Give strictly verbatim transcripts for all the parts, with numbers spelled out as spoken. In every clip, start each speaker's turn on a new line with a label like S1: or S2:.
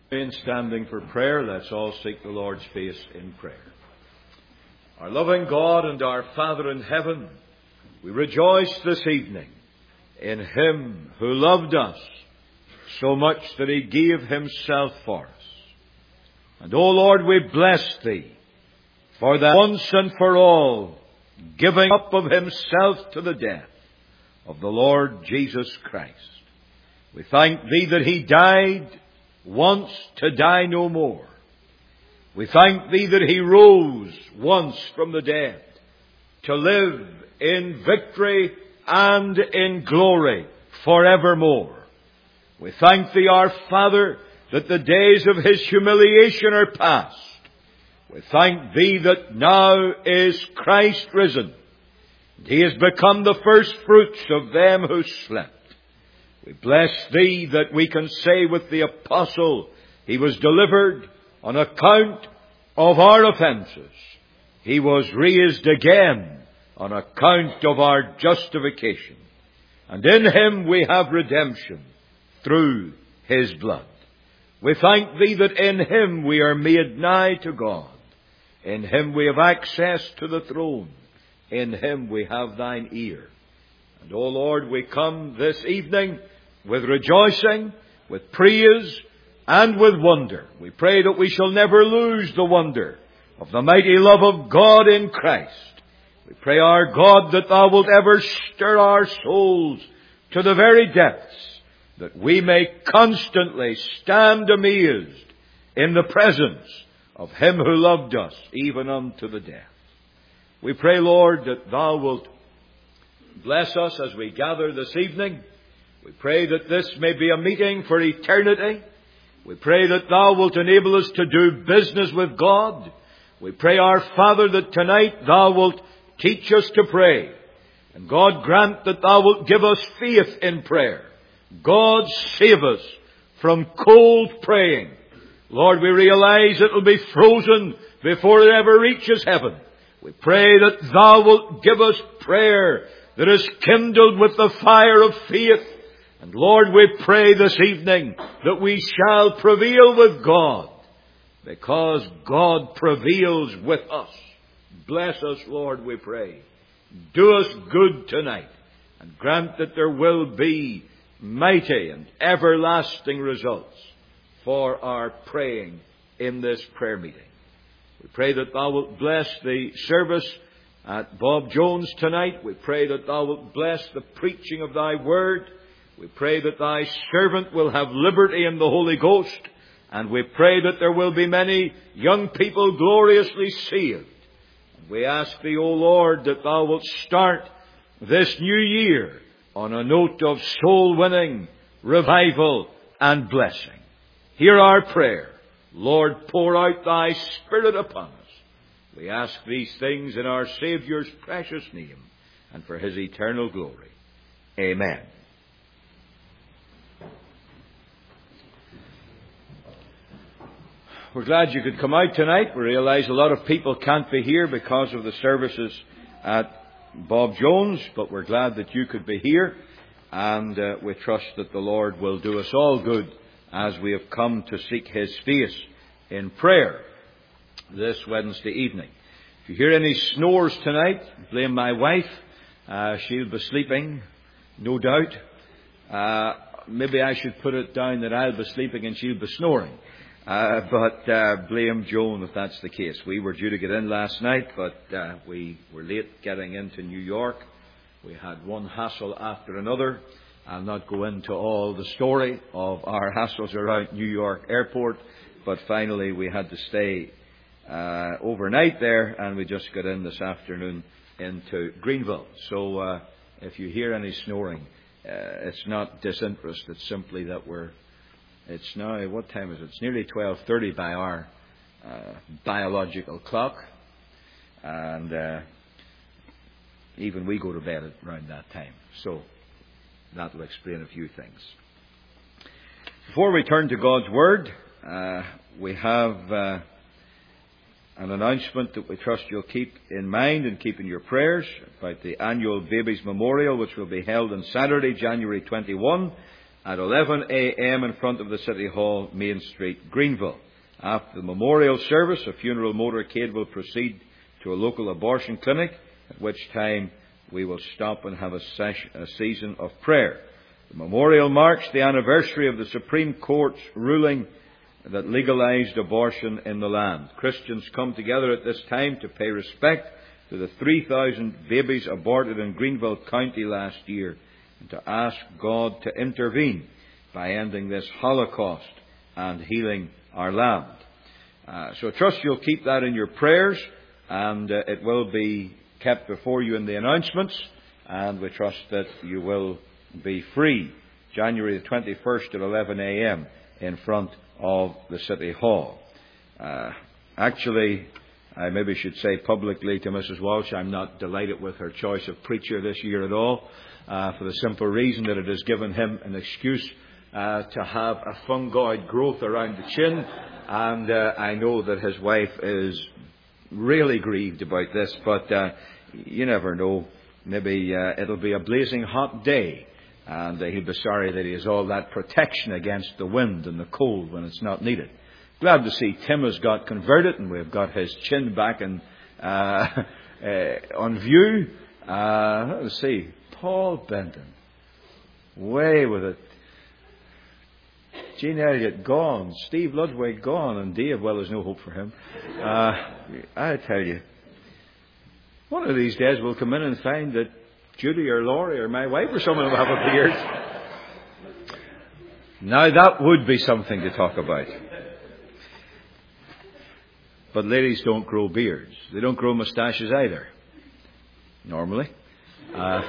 S1: In standing for prayer, let's all seek the Lord's face in prayer. Our loving God and our Father in heaven, we rejoice this evening in Him who loved us so much that He gave Himself for us. And, O Lord, we bless Thee for that once and for all giving up of Himself to the death of the Lord Jesus Christ. We thank Thee that He died once to die no more. We thank Thee that He rose once from the dead to live in victory and in glory forevermore. We thank Thee, our Father, that the days of His humiliation are past. We thank Thee that now is Christ risen. He has become the first fruits of them who slept. We bless Thee that we can say with the apostle, He was delivered on account of our offences. He was raised again on account of our justification. And in Him we have redemption through His blood. We thank Thee that in Him we are made nigh to God. In Him we have access to the throne. In Him we have Thine ear. And, O Lord, we come this evening with rejoicing, with praise, and with wonder. We pray that we shall never lose the wonder of the mighty love of God in Christ. We pray, our God, that Thou wilt ever stir our souls to the very depths, that we may constantly stand amazed in the presence of Him who loved us even unto the death. We pray, Lord, that Thou wilt bless us as we gather this evening. We pray that this may be a meeting for eternity. We pray that Thou wilt enable us to do business with God. We pray, our Father, that tonight Thou wilt teach us to pray. And God, grant that Thou wilt give us faith in prayer. God, save us from cold praying. Lord, we realize it will be frozen before it ever reaches heaven. We pray that Thou wilt give us prayer that is kindled with the fire of faith. And Lord, we pray this evening that we shall prevail with God, because God prevails with us. Bless us, Lord, we pray. Do us good tonight, and grant that there will be mighty and everlasting results for our praying in this prayer meeting. We pray that Thou wilt bless the service at Bob Jones tonight. We pray that Thou wilt bless the preaching of Thy word. We pray that Thy servant will have liberty in the Holy Ghost. And we pray that there will be many young people gloriously saved. And we ask Thee, O Lord, that Thou wilt start this new year on a note of soul winning, revival, and blessing. Hear our prayer. Lord, pour out Thy Spirit upon us. We ask these things in our Saviour's precious name and for His eternal glory. Amen. We're glad you could come out tonight. We realize a lot of people can't be here because of the services at Bob Jones, but we're glad that you could be here, and uh, we trust that the Lord will do us all good as we have come to seek His face in prayer this Wednesday evening. If you hear any snores tonight, blame my wife. Uh, she'll be sleeping, no doubt. Uh, maybe I should put it down that I'll be sleeping and she'll be snoring. Uh, but uh, blame Joan if that's the case. We were due to get in last night, but uh, we were late getting into New York. We had one hassle after another. I'll not go into all the story of our hassles around New York Airport, but finally we had to stay uh, overnight there, and we just got in this afternoon into Greenville. So uh, if you hear any snoring, uh, it's not disinterest. It's simply that we're It's now, what time is it? It's nearly twelve thirty by our uh, biological clock. And uh, even we go to bed at around that time. So that will explain a few things. Before we turn to God's Word, uh, we have uh, an announcement that we trust you'll keep in mind and keep in your prayers about the annual Babies Memorial, which will be held on Saturday, January twenty-first, at eleven a.m. in front of the City Hall, Main Street, Greenville. After the memorial service, a funeral motorcade will proceed to a local abortion clinic, at which time we will stop and have a, ses- a season of prayer. The memorial marks the anniversary of the Supreme Court's ruling that legalized abortion in the land. Christians come together at this time to pay respect to the three thousand babies aborted in Greenville County last year, and to ask God to intervene by ending this Holocaust and healing our land. Uh, so I trust you'll keep that in your prayers, and uh, it will be kept before you in the announcements, and we trust that you will be free January the twenty-first at eleven a.m. in front of the City Hall. Uh, actually, I maybe should say publicly to Missus Walsh, I'm not delighted with her choice of preacher this year at all, uh, for the simple reason that it has given him an excuse uh, to have a fungoid growth around the chin, and uh, I know that his wife is really grieved about this, but uh, you never know. Maybe uh, it'll be a blazing hot day, and uh, he'll be sorry that he has all that protection against the wind and the cold when it's not needed. Glad to see Tim has got converted, and we've got his chin back in, uh, uh, on view. Uh, let's see, Paul Benton, way with it. Gene Elliott gone, Steve Ludwig gone, and Dave, well, there's no hope for him. Uh, I tell you, one of these days we'll come in and find that Judy or Laurie or my wife or someone will have a beard. Now that would be something to talk about. But ladies don't grow beards. They don't grow moustaches either, normally. Uh,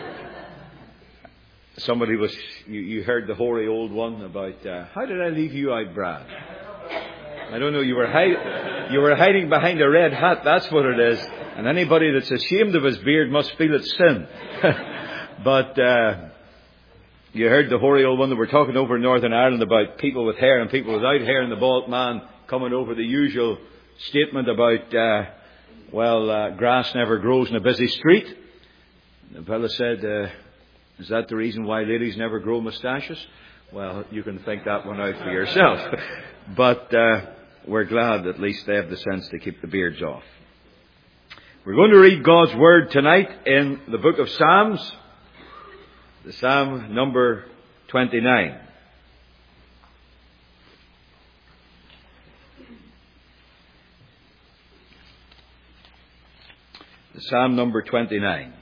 S1: somebody was, you, you heard the hoary old one about, uh, how did I leave you out, Brad? I don't know, you were, hide, you were hiding behind a red hat, that's what it is. And anybody that's ashamed of his beard must feel it's sin. But uh, you heard the hoary old one that we're talking over in Northern Ireland about people with hair and people without hair, and the bald man coming over the usual statement about, uh, well, uh, grass never grows in a busy street. The fellow said, uh, is that the reason why ladies never grow moustaches? Well, you can think that one out for yourself. But uh, we're glad at least they have the sense to keep the beards off. We're going to read God's Word tonight in the book of Psalms, the Psalm number twenty-nine. The Psalm number twenty-nine.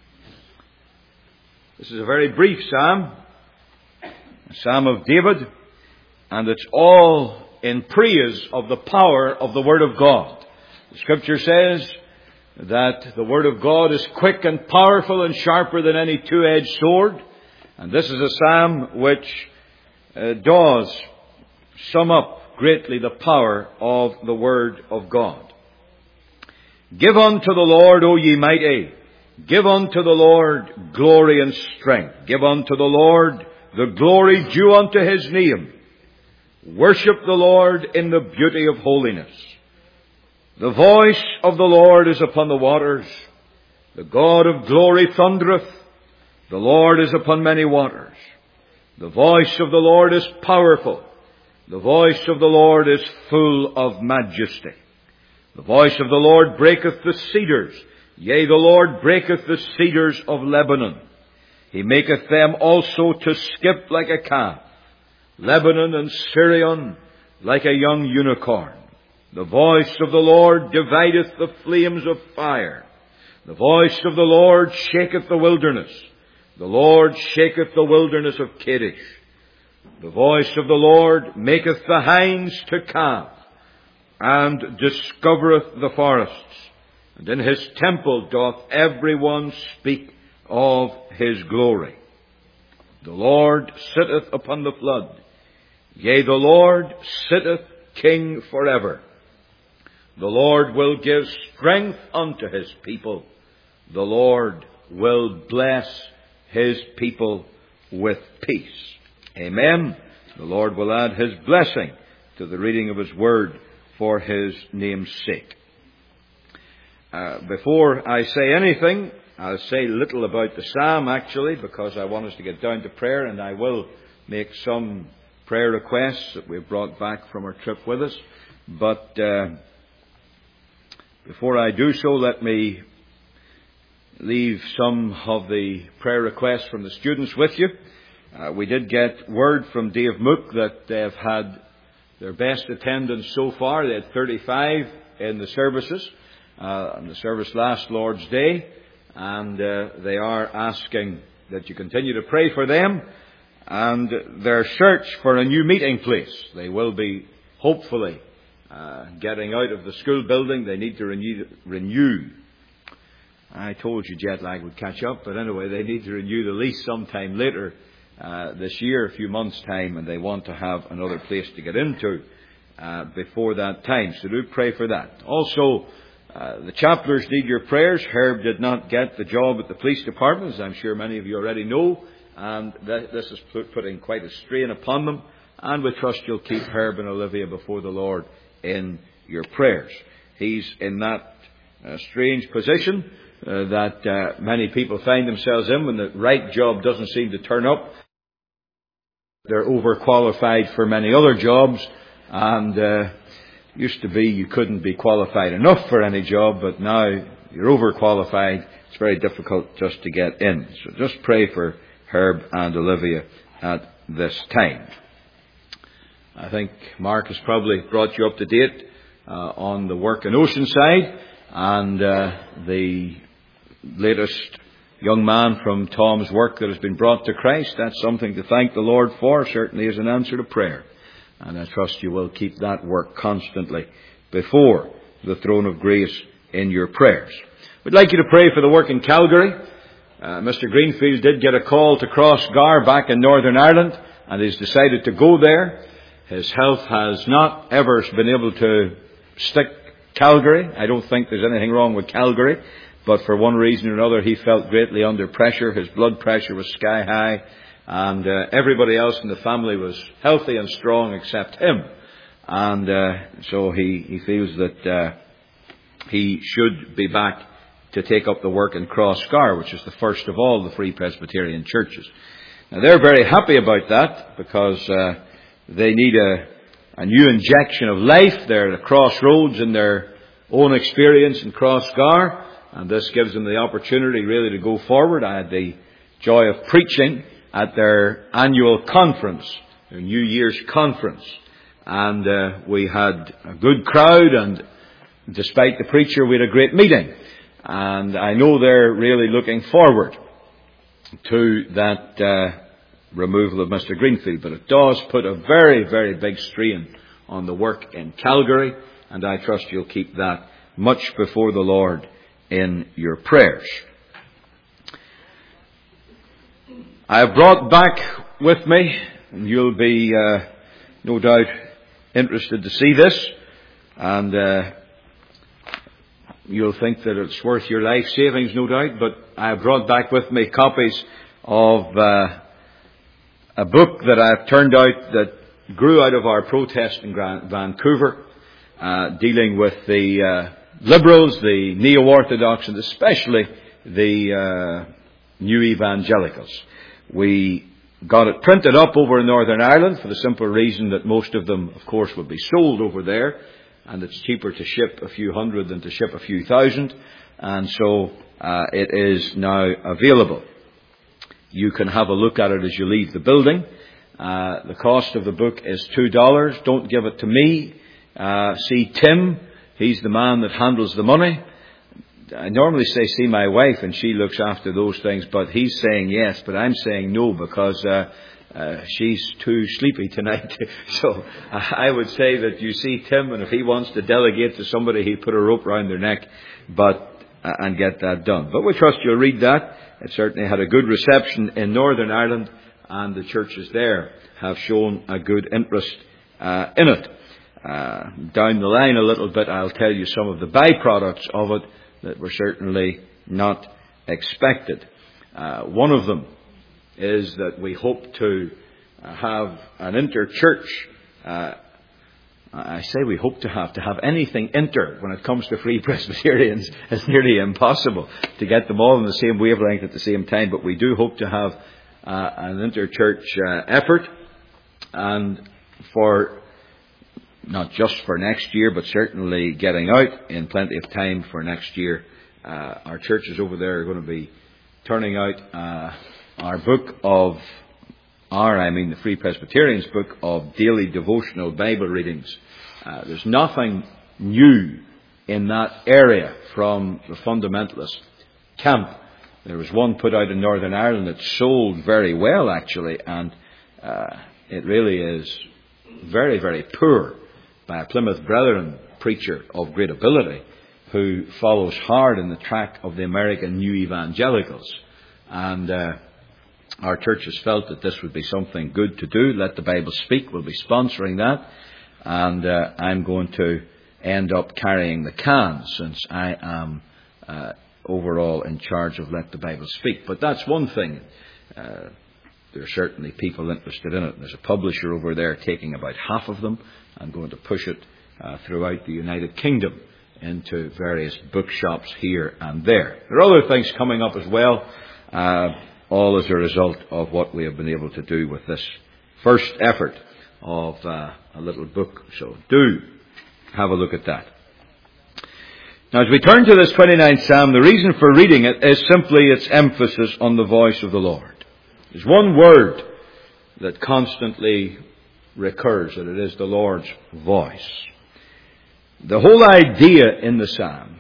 S1: This is a very brief psalm, a psalm of David, and it's all in praise of the power of the Word of God. The Scripture says that the Word of God is quick and powerful and sharper than any two-edged sword. And this is a psalm which uh, does sum up greatly the power of the Word of God. Give unto the Lord, O ye mighty, give unto the Lord glory and strength. Give unto the Lord the glory due unto His name. Worship the Lord in the beauty of holiness. The voice of the Lord is upon the waters. The God of glory thundereth. The Lord is upon many waters. The voice of the Lord is powerful. The voice of the Lord is full of majesty. The voice of the Lord breaketh the cedars. Yea, the Lord breaketh the cedars of Lebanon. He maketh them also to skip like a calf. Lebanon and Syrian like a young unicorn. The voice of the Lord divideth the flames of fire. The voice of the Lord shaketh the wilderness. The Lord shaketh the wilderness of Kadesh. The voice of the Lord maketh the hinds to calve, and discovereth the forests. And in His temple doth every one speak of His glory. The Lord sitteth upon the flood. Yea, the Lord sitteth King forever. The Lord will give strength unto His people. The Lord will bless His people with peace. Amen. The Lord will add His blessing to the reading of His Word for His name's sake. Uh, before I say anything, I'll say little about the psalm actually, because I want us to get down to prayer, and I will make some prayer requests that we've brought back from our trip with us. But uh, before I do so, let me leave some of the prayer requests from the students with you. Uh, we did get word from Dave Mook that they've had their best attendance so far. They had thirty-five in the services, uh, on the service last Lord's Day, and uh, they are asking that you continue to pray for them and their search for a new meeting place. They will be, hopefully, uh, getting out of the school building. They need to renew, renew. I told you jet lag would catch up, but anyway, they need to renew the lease sometime later uh, this year, a few months' time, and they want to have another place to get into uh, before that time. So do pray for that. Also, uh, the chapters need your prayers. Herb did not get the job at the police department, as I'm sure many of you already know, and th- this is put, putting quite a strain upon them. And we trust you'll keep Herb and Olivia before the Lord in your prayers. He's in that uh, strange position Uh, that uh, many people find themselves in when the right job doesn't seem to turn up. They're overqualified for many other jobs, and uh, used to be you couldn't be qualified enough for any job, but now you're overqualified. It's very difficult just to get in. So just pray for Herb and Olivia at this time. I think Mark has probably brought you up to date uh, on the work in Oceanside, and uh, the latest young man from Tom's work that has been brought to Christ. That's something to thank the Lord for, certainly as an answer to prayer. And I trust you will keep that work constantly before the throne of grace in your prayers. We'd like you to pray for the work in Calgary. Uh, Mister Greenfield did get a call to cross Gar back in Northern Ireland, and he's decided to go there. His health has not ever been able to stick Calgary. I don't think there's anything wrong with Calgary. But for one reason or another, he felt greatly under pressure. His blood pressure was sky high. And uh, everybody else in the family was healthy and strong except him. And uh, so he, he feels that uh, he should be back to take up the work in Crossgar, which is the first of all the Free Presbyterian churches. Now, they're very happy about that because uh, they need a, a new injection of life. They're at a crossroads in their own experience in Crossgar. And this gives them the opportunity really to go forward. I had the joy of preaching at their annual conference, their New Year's conference. And uh, we had a good crowd, and despite the preacher, we had a great meeting. And I know they're really looking forward to that uh, removal of Mister Greenfield. But it does put a very, very big strain on the work in Calgary. And I trust you'll keep that much before the Lord in your prayers. I have brought back with me, and you'll be uh, no doubt interested to see this, and uh, you'll think that it's worth your life savings, no doubt, but I have brought back with me copies of uh, a book that I've turned out that grew out of our protest in Vancouver, uh, dealing with the uh, Liberals, the neo-orthodox, and especially the uh, new evangelicals. We got it printed up over in Northern Ireland for the simple reason that most of them, of course, would be sold over there, and it's cheaper to ship a few hundred than to ship a few thousand, and so uh, it is now available. You can have a look at it as you leave the building. Uh, the cost of the book is two dollars. Don't give it to me. Uh, see Tim. He's the man that handles the money. I normally say see my wife, and she looks after those things, but he's saying yes, but I'm saying no because uh, uh, she's too sleepy tonight. So uh, I would say that you see Tim, and if he wants to delegate to somebody, he'd put a rope round their neck but uh, and get that done. But we trust you'll read that. It certainly had a good reception in Northern Ireland, and the churches there have shown a good interest uh, in it. Uh, down the line a little bit, I'll tell you some of the byproducts of it that were certainly not expected. Uh, one of them is that we hope to have an inter-church. Uh, I say we hope to have to have anything inter when it comes to Free Presbyterians. It's nearly impossible to get them all on the same wavelength at the same time. But we do hope to have uh, an inter-church uh, effort, and for not just for next year, but certainly getting out in plenty of time for next year. Uh, our churches over there are going to be turning out uh, our book of, our, I mean the Free Presbyterians book of daily devotional Bible readings. Uh, there's nothing new in that area from the fundamentalist camp. There was one put out in Northern Ireland that sold very well, actually, and uh, it really is very, very poor, by a Plymouth Brethren preacher of great ability who follows hard in the track of the American New Evangelicals. And uh, our church has felt that this would be something good to do. Let the Bible Speak. We'll be sponsoring that. And uh, I'm going to end up carrying the can, since I am uh, overall in charge of Let the Bible Speak. But that's one thing. Uh, there are certainly people interested in it. There's a publisher over there taking about half of them and going to push it uh, throughout the United Kingdom into various bookshops here and there. There are other things coming up as well, uh, all as a result of what we have been able to do with this first effort of uh, a little book. So do have a look at that. Now, as we turn to this twenty-ninth Psalm, the reason for reading it is simply its emphasis on the voice of the Lord. There's one word that constantly recurs, and it is the Lord's voice. The whole idea in the Psalm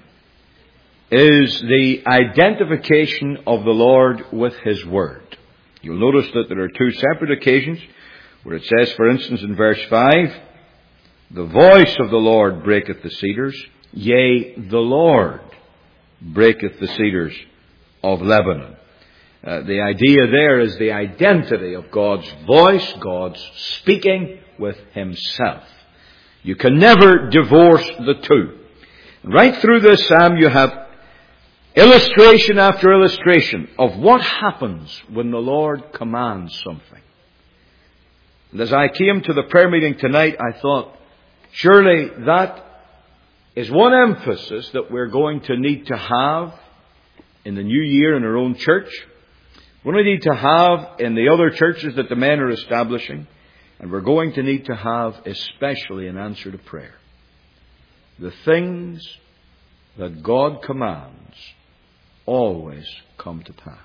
S1: is the identification of the Lord with His Word. You'll notice that there are two separate occasions where it says, for instance, in verse five, the voice of the Lord breaketh the cedars, yea, the Lord breaketh the cedars of Lebanon. Uh, the idea there is the identity of God's voice, God's speaking with Himself. You can never divorce the two. Right through this psalm you have illustration after illustration of what happens when the Lord commands something. And as I came to the prayer meeting tonight, I thought, surely that is one emphasis that we're going to need to have in the new year in our own church. We're going to need to have in the other churches that the men are establishing. And we're going to need to have especially an answer to prayer. The things that God commands always come to pass.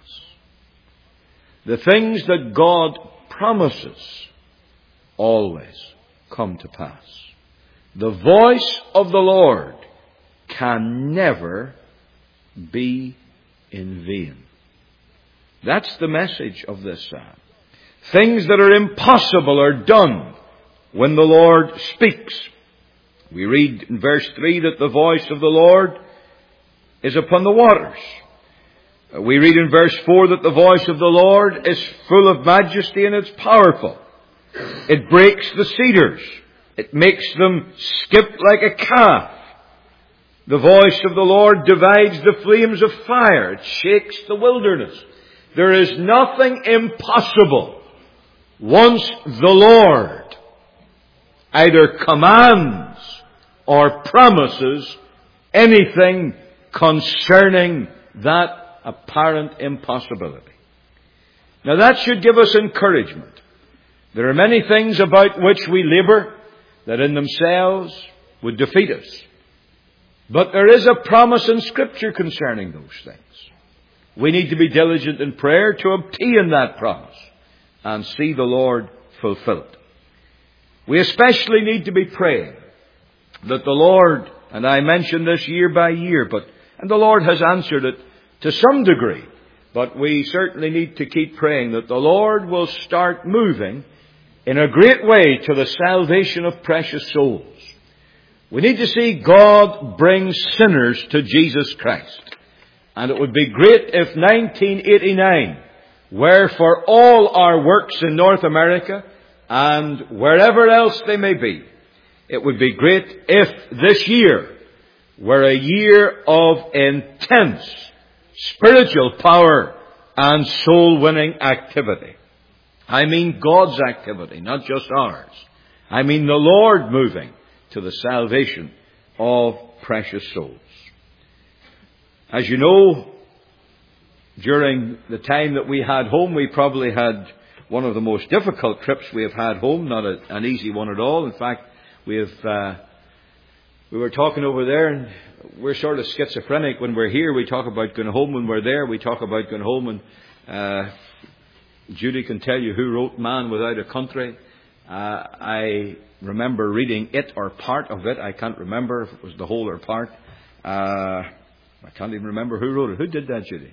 S1: The things that God promises always come to pass. The voice of the Lord can never be in vain. That's the message of this psalm. Things that are impossible are done when the Lord speaks. We read in verse three that the voice of the Lord is upon the waters. We read in verse four that the voice of the Lord is full of majesty and it's powerful. It breaks the cedars. It makes them skip like a calf. The voice of the Lord divides the flames of fire. It shakes the wilderness. There is nothing impossible once the Lord either commands or promises anything concerning that apparent impossibility. Now that should give us encouragement. There are many things about which we labour that in themselves would defeat us. But there is a promise in Scripture concerning those things. We need to be diligent in prayer to obtain that promise and see the Lord fulfill it. We especially need to be praying that the Lord, and I mention this year by year, but and the Lord has answered it to some degree, but we certainly need to keep praying that the Lord will start moving in a great way to the salvation of precious souls. We need to see God bring sinners to Jesus Christ. And it would be great if nineteen eighty-nine, where for all our works in North America and wherever else they may be, it would be great if this year were a year of intense spiritual power and soul-winning activity. I mean God's activity, not just ours. I mean the Lord moving to the salvation of precious souls. As you know, during the time that we had home, we probably had one of the most difficult trips we have had home, not a, an easy one at all. In fact, we have, uh, we were talking over there, and we're sort of schizophrenic. When we're here, we talk about going home. When we're there, we talk about going home. And uh, Judy can tell you who wrote Man Without a Country. Uh, I remember reading it or part of it. I can't remember if it was the whole or part. Uh, I can't even remember who wrote it. Who did that, Judy?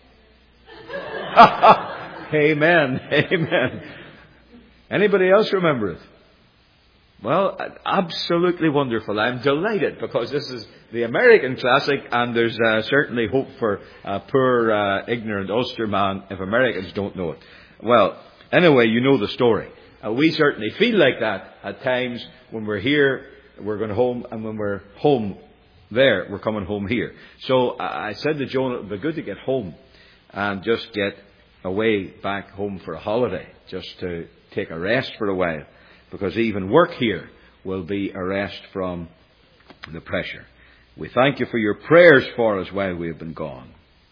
S1: Amen. Amen. Anybody else remember it? Well, absolutely wonderful. I'm delighted because this is the American classic, and there's uh, certainly hope for a poor, uh, ignorant Ulsterman if Americans don't know it. Well, anyway, you know the story. Uh, we certainly feel like that at times. When we're here, we're going home, and when we're home there, we're coming home here. So uh, I said to Joan, it would be good to get home and just get away back home for a holiday, just to take a rest for a while, because even work here will be a rest from the pressure. We thank you for your prayers for us while we have been gone.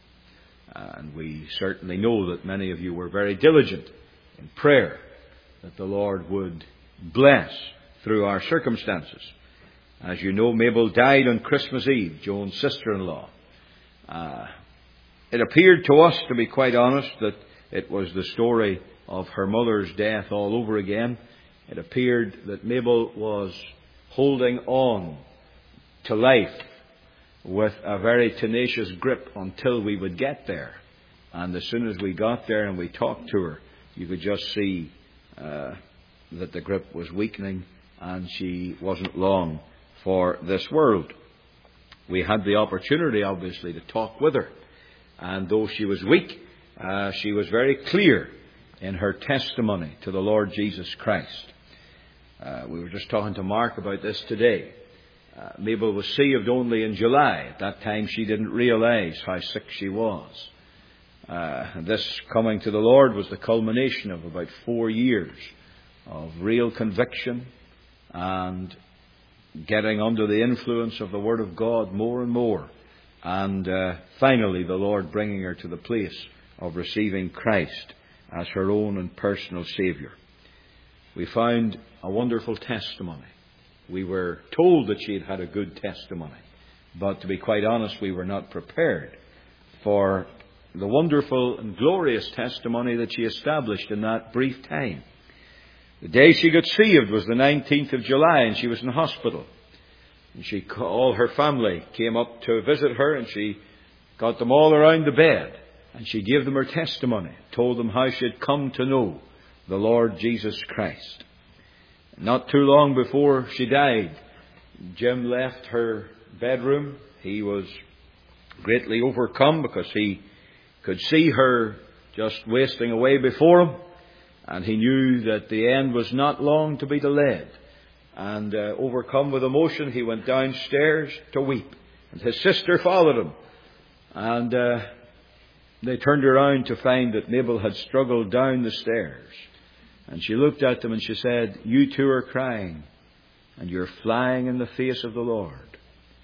S1: And we certainly know that many of you were very diligent in prayer, that the Lord would bless through our circumstances. As you know, Mabel died on Christmas Eve, Joan's sister-in-law. Uh, it appeared to us, to be quite honest, that it was the story of her mother's death all over again. It appeared that Mabel was holding on to life with a very tenacious grip until we would get there. And as soon as we got there and we talked to her, you could just see uh, that the grip was weakening, and she wasn't long for this world. We had the opportunity, obviously, to talk with her. And though she was weak, uh, she was very clear in her testimony to the Lord Jesus Christ. Uh, we were just talking to Mark about this today. Uh, Mabel was saved only in July. At that time, she didn't realize how sick she was. Uh, and this coming to the Lord was the culmination of about four years of real conviction and getting under the influence of the Word of God more and more. And uh, finally, the Lord bringing her to the place of receiving Christ as her own and personal Saviour. We found a wonderful testimony. We were told that she had had a good testimony. But to be quite honest, we were not prepared for the wonderful and glorious testimony that she established in that brief time. The day she got saved was the nineteenth of July, and she was in hospital. And she, all her family came up to visit her, and she got them all around the bed. And she gave them her testimony, told them how she had come to know the Lord Jesus Christ. Not too long before she died, Jim left her bedroom. He was greatly overcome because he could see her just wasting away before him. And he knew that the end was not long to be delayed. And uh, overcome with emotion, he went downstairs to weep. And his sister followed him. And uh, they turned around to find that Mabel had struggled down the stairs. And she looked at them and she said, "You two are crying, and you're flying in the face of the Lord.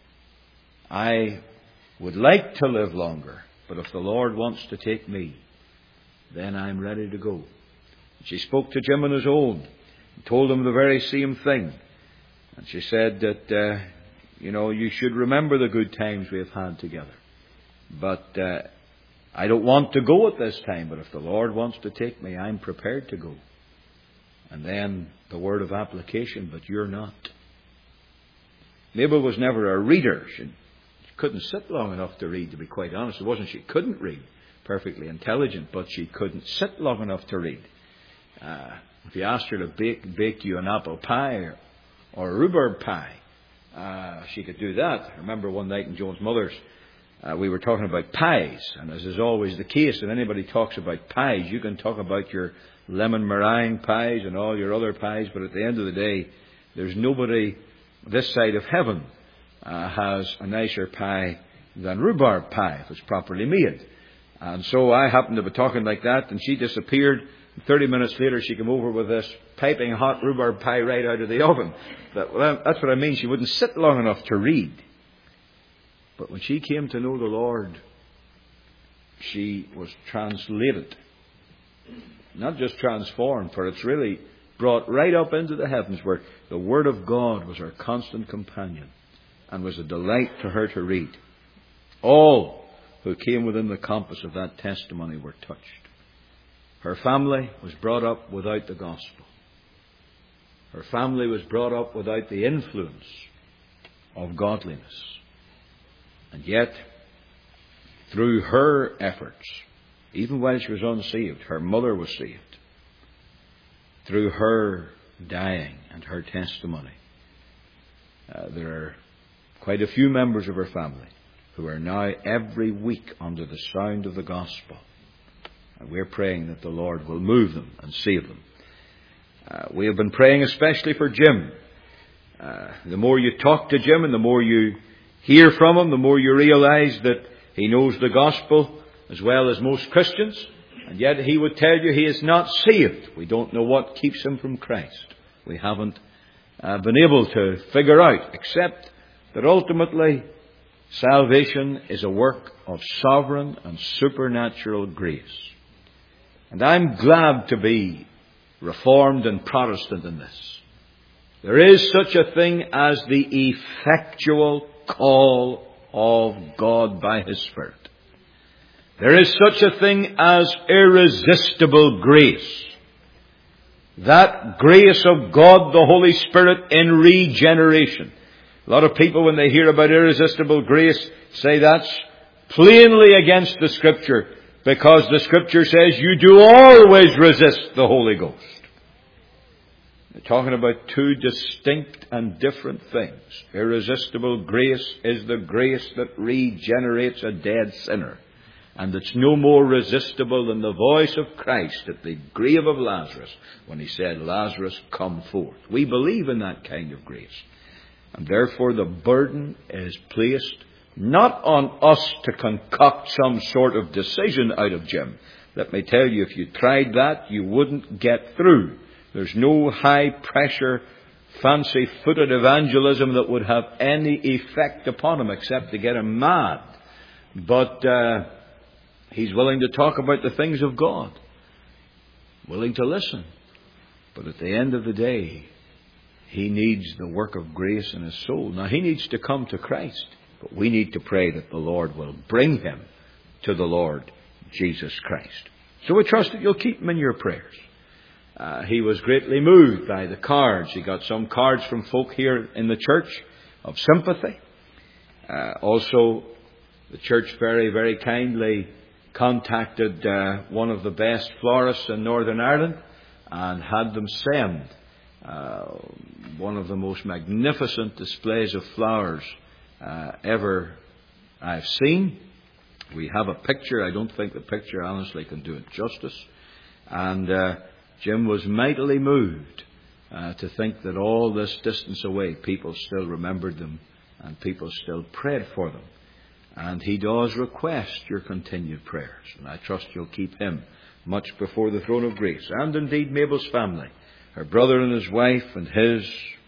S1: I would like to live longer, but if the Lord wants to take me, then I'm ready to go." And she spoke to Jim on his own, and told him the very same thing. And she said that, uh, you know, you should remember the good times we have had together. But uh, I don't want to go at this time, but if the Lord wants to take me, I'm prepared to go. And then the word of application, "But you're not." Mabel was never a reader. She, she couldn't sit long enough to read, to be quite honest. It wasn't she couldn't read, perfectly intelligent, but she couldn't sit long enough to read. Uh, if you asked her to bake, bake you an apple pie or, or a rhubarb pie, uh, she could do that. I remember one night in Joan's mother's, uh, we were talking about pies. And as is always the case, when anybody talks about pies, you can talk about your lemon meringue pies and all your other pies, but at the end of the day, there's nobody this side of heaven uh, has a nicer pie than rhubarb pie if it's properly made. And so I happened to be talking like that, and she disappeared. Thirty minutes later, she came over with this piping hot rhubarb pie right out of the oven. That, well, that's what I mean. She wouldn't sit long enough to read. But when she came to know the Lord, she was translated. Not just transformed, for it's really brought right up into the heavens, where the Word of God was her constant companion and was a delight to her to read. All who came within the compass of that testimony were touched. Her family was brought up without the gospel. Her family was brought up without the influence of godliness. And yet, through her efforts, even while she was unsaved, her mother was saved. Through her dying and her testimony, uh, there are quite a few members of her family who are now every week under the sound of the gospel. And we're praying that the Lord will move them and save them. Uh, we have been praying especially for Jim. Uh, the more you talk to Jim and the more you hear from him, the more you realize that he knows the gospel as well as most Christians. And yet he would tell you he is not saved. We don't know what keeps him from Christ. We haven't uh, been able to figure out, except that ultimately salvation is a work of sovereign and supernatural grace. And I'm glad to be Reformed and Protestant in this. There is such a thing as the effectual call of God by His Spirit. There is such a thing as irresistible grace. That grace of God, the Holy Spirit, in regeneration. A lot of people, when they hear about irresistible grace, say that's plainly against the Scripture, because the Scripture says you do always resist the Holy Ghost. They're talking about two distinct and different things. Irresistible grace is the grace that regenerates a dead sinner. And it's no more resistible than the voice of Christ at the grave of Lazarus when He said, "Lazarus, come forth." We believe in that kind of grace. And therefore the burden is placed not on us to concoct some sort of decision out of Jim. Let me tell you, if you tried that, you wouldn't get through. There's no high-pressure, fancy-footed evangelism that would have any effect upon him except to get him mad. But uh, he's willing to talk about the things of God, willing to listen. But at the end of the day, he needs the work of grace in his soul. Now, he needs to come to Christ, but we need to pray that the Lord will bring him to the Lord Jesus Christ. So we trust that you'll keep him in your prayers. Uh, he was greatly moved by the cards. He got some cards from folk here in the church of sympathy. Uh, also, the church very, very kindly contacted uh, one of the best florists in Northern Ireland and had them send uh, one of the most magnificent displays of flowers uh, ever I've seen. We have a picture. I don't think the picture honestly can do it justice. And uh, Jim was mightily moved uh, to think that all this distance away, people still remembered them and people still prayed for them. And he does request your continued prayers. And I trust you'll keep him much before the throne of grace. And indeed Mabel's family, her brother and his wife and his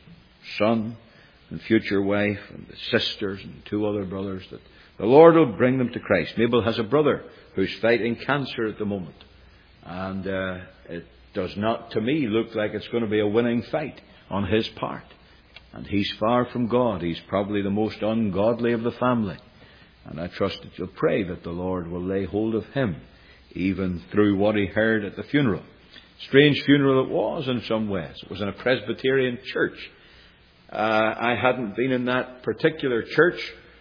S1: son and future wife and the sisters and two other brothers, that the Lord will bring them to Christ. Mabel has a brother who's fighting cancer at the moment. And uh, it does not, to me, look like it's going to be a winning fight on his part. And he's far from God. He's probably the most ungodly of the family. And I trust that you'll pray that the Lord will lay hold of him, even through what he heard at the funeral. Strange funeral it was in some ways. It was in a Presbyterian church. Uh, I hadn't been in that particular church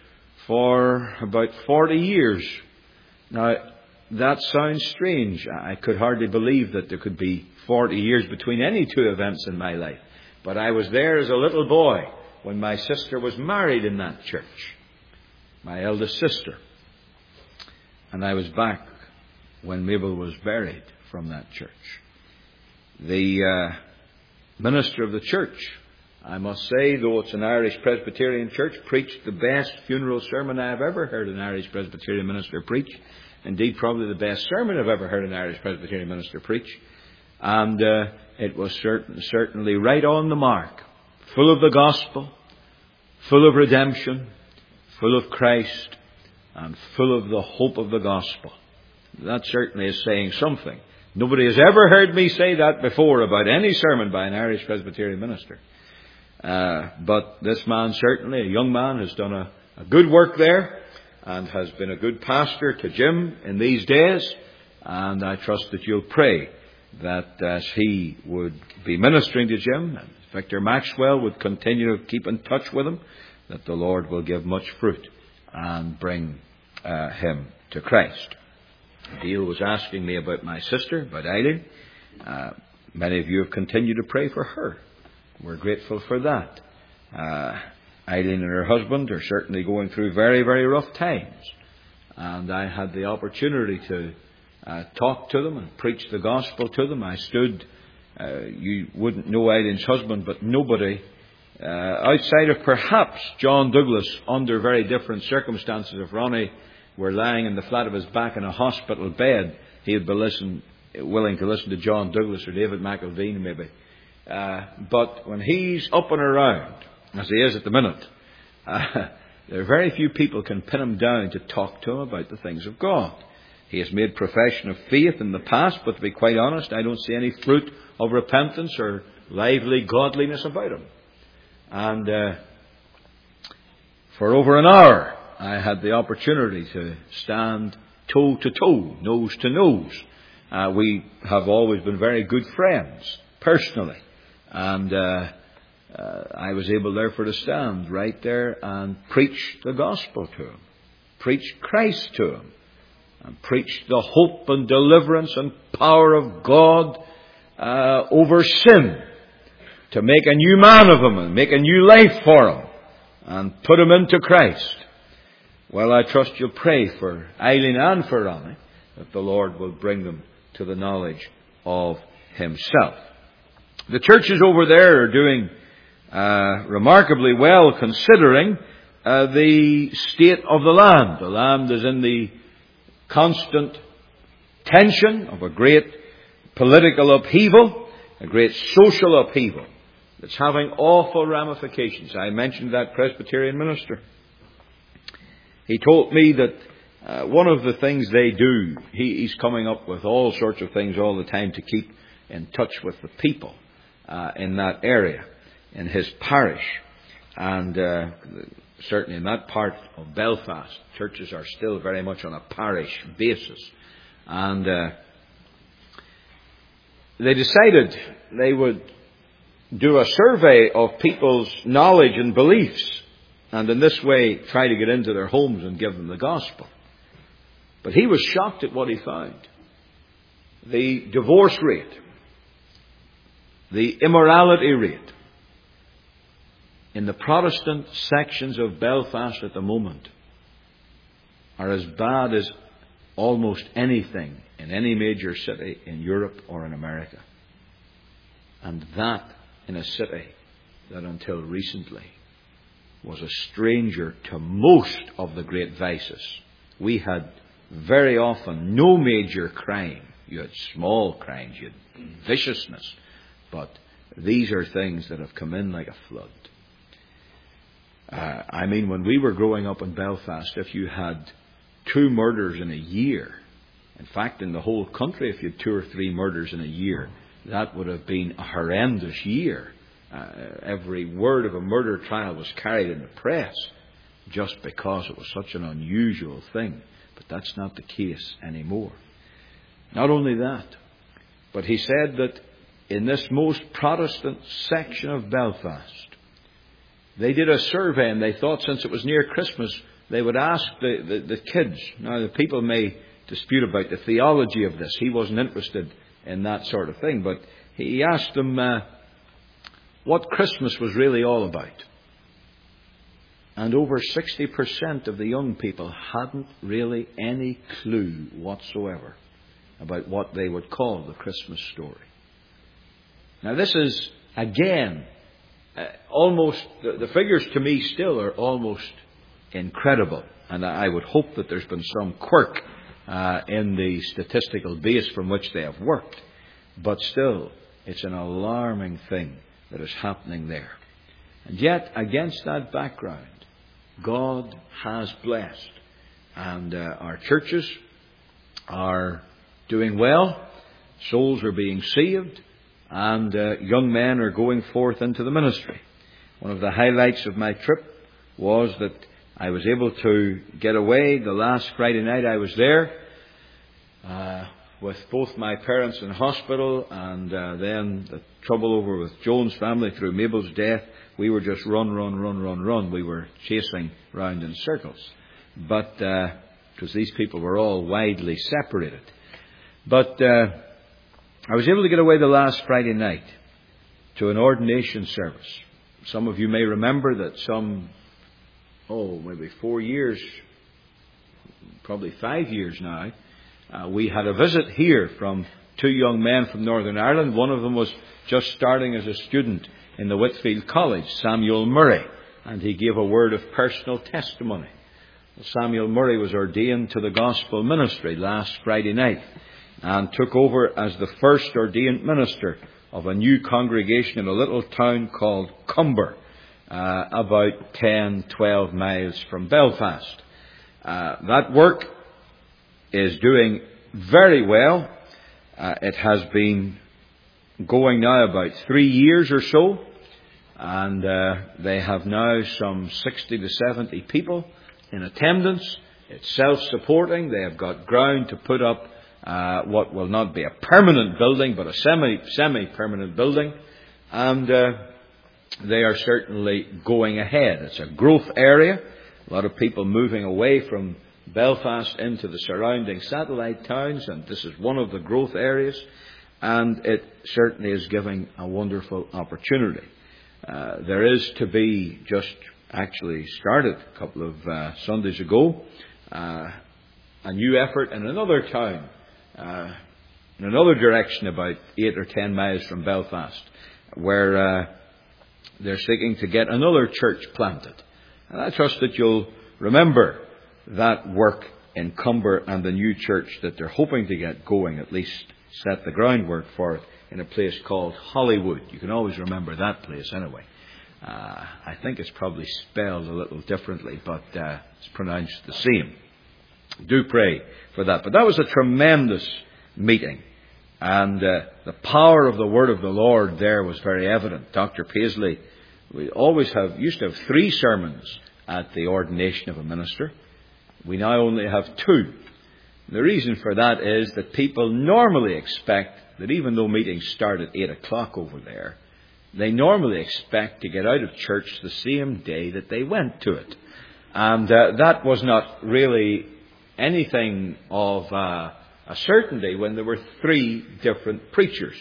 S1: for about forty years. Now, that sounds strange. I could hardly believe that there could be forty years between any two events in my life. But I was there as a little boy when my sister was married in that church. My eldest sister. And I was back when Mabel was buried from that church. The uh, minister of the church, I must say, though it's an Irish Presbyterian church, preached the best funeral sermon I've ever heard an Irish Presbyterian minister preach. Indeed, probably the best sermon I've ever heard an Irish Presbyterian minister preach. And uh, it was certain, certainly right on the mark. Full of the gospel, full of redemption, full of Christ, and full of the hope of the gospel. That certainly is saying something. Nobody has ever heard me say that before about any sermon by an Irish Presbyterian minister. Uh, but this man, certainly, a young man, has done a, a good work there and has been a good pastor to Jim in these days. And I trust that you'll pray that as he would be ministering to Jim, and Victor Maxwell would continue to keep in touch with him, that the Lord will give much fruit and bring uh, him to Christ. Neil was asking me about my sister, about Eileen. Uh, many of you have continued to pray for her. We're grateful for that. Uh, Eileen and her husband are certainly going through very, very rough times. And I had the opportunity to uh, talk to them and preach the gospel to them. I stood, uh, you wouldn't know Eileen's husband, but nobody uh, outside of perhaps John Douglas, under very different circumstances, if Ronnie were lying in the flat of his back in a hospital bed, he would be listen, willing to listen to John Douglas or David McElveen maybe. Uh, but when he's up and around, as he is at the minute, uh, there are very few people can pin him down to talk to him about the things of God. He has made profession of faith in the past, but to be quite honest, I don't see any fruit of repentance or lively godliness about him. And uh, for over an hour, I had the opportunity to stand toe to toe, nose to nose. Uh, we have always been very good friends, personally. And uh, uh, I was able, therefore, to stand right there and preach the gospel to him, preach Christ to him, and preach the hope and deliverance and power of God uh, over sin, to make a new man of him and make a new life for him and put him into Christ. Well, I trust you'll pray for Eileen and for Ronnie, that the Lord will bring them to the knowledge of himself. The churches over there are doing uh, remarkably well, considering uh, the state of the land. The land is in the constant tension of a great political upheaval, a great social upheaval that's having awful ramifications. I mentioned that Presbyterian minister. He told me that uh, one of the things they do, he, he's coming up with all sorts of things all the time to keep in touch with the people uh, in that area, in his parish. And uh, certainly in that part of Belfast, churches are still very much on a parish basis. And uh, they decided they would do a survey of people's knowledge and beliefs, and in this way try to get into their homes and give them the gospel. But he was shocked at what he found. The divorce rate, the immorality rate in the Protestant sections of Belfast at the moment are as bad as almost anything in any major city in Europe or in America. And that in a city that until recently was a stranger to most of the great vices. We had very often no major crime. You had small crimes, you had viciousness. But these are things that have come in like a flood. Uh, I mean, when we were growing up in Belfast, if you had two murders in a year, in fact, in the whole country, if you had two or three murders in a year, that would have been a horrendous year. Uh, every word of a murder trial was carried in the press just because it was such an unusual thing. But that's not the case anymore. Not only that, but he said that in this most Protestant section of Belfast, they did a survey and they thought since it was near Christmas, they would ask the, the, the kids. Now, the people may dispute about the theology of this. He wasn't interested in that sort of thing. But he asked them uh, what Christmas was really all about. And over sixty percent of the young people hadn't really any clue whatsoever about what they would call the Christmas story. Now, this is, again, uh, almost, the, the figures to me still are almost incredible. And I would hope that there's been some quirk uh, in the statistical base from which they have worked. But still, it's an alarming thing that is happening there. And yet, against that background, God has blessed. And uh, our churches are doing well, souls are being saved, and uh, young men are going forth into the ministry. One of the highlights of my trip was that I was able to get away the last Friday night I was there uh, with both my parents in hospital, and uh, then the trouble over with Joan's family through Mabel's death. We were just run, run, run, run, run. We were chasing round in circles. But uh, because these people were all widely separated. But uh, I was able to get away the last Friday night to an ordination service. Some of you may remember that some, oh, maybe four years, probably five years now, uh, we had a visit here from two young men from Northern Ireland. One of them was just starting as a student in the Whitfield College, Samuel Murray, and he gave a word of personal testimony. Samuel Murray was ordained to the gospel ministry last Friday night and took over as the first ordained minister of a new congregation in a little town called Cumber, uh, about ten, twelve miles from Belfast. Uh, that work is doing very well. Uh, it has been going now about three years or so, and uh, they have now some sixty to seventy people in attendance. It's self-supporting. They have got ground to put up uh, what will not be a permanent building, but a semi, semi-permanent building. And uh, they are certainly going ahead. It's a growth area. A lot of people moving away from Belfast into the surrounding satellite towns, and this is one of the growth areas. And it certainly is giving a wonderful opportunity. Uh, there is to be just actually started a couple of uh, Sundays ago, uh, a new effort in another town, uh, in another direction about eight or ten miles from Belfast, where uh, they're seeking to get another church planted. And I trust that you'll remember that work in Cumber and the new church that they're hoping to get going, at least set the groundwork for it, in a place called Hollywood. You can always remember that place anyway. Uh, I think it's probably spelled a little differently, but uh, it's pronounced the same. Do pray for that. But that was a tremendous meeting. And uh, the power of the word of the Lord there was very evident. Doctor Paisley, we always have, used to have three sermons at the ordination of a minister. We now only have two. The reason for that is that people normally expect that even though meetings start at eight o'clock over there, they normally expect to get out of church the same day that they went to it. And uh, that was not really anything of uh, a certainty when there were three different preachers.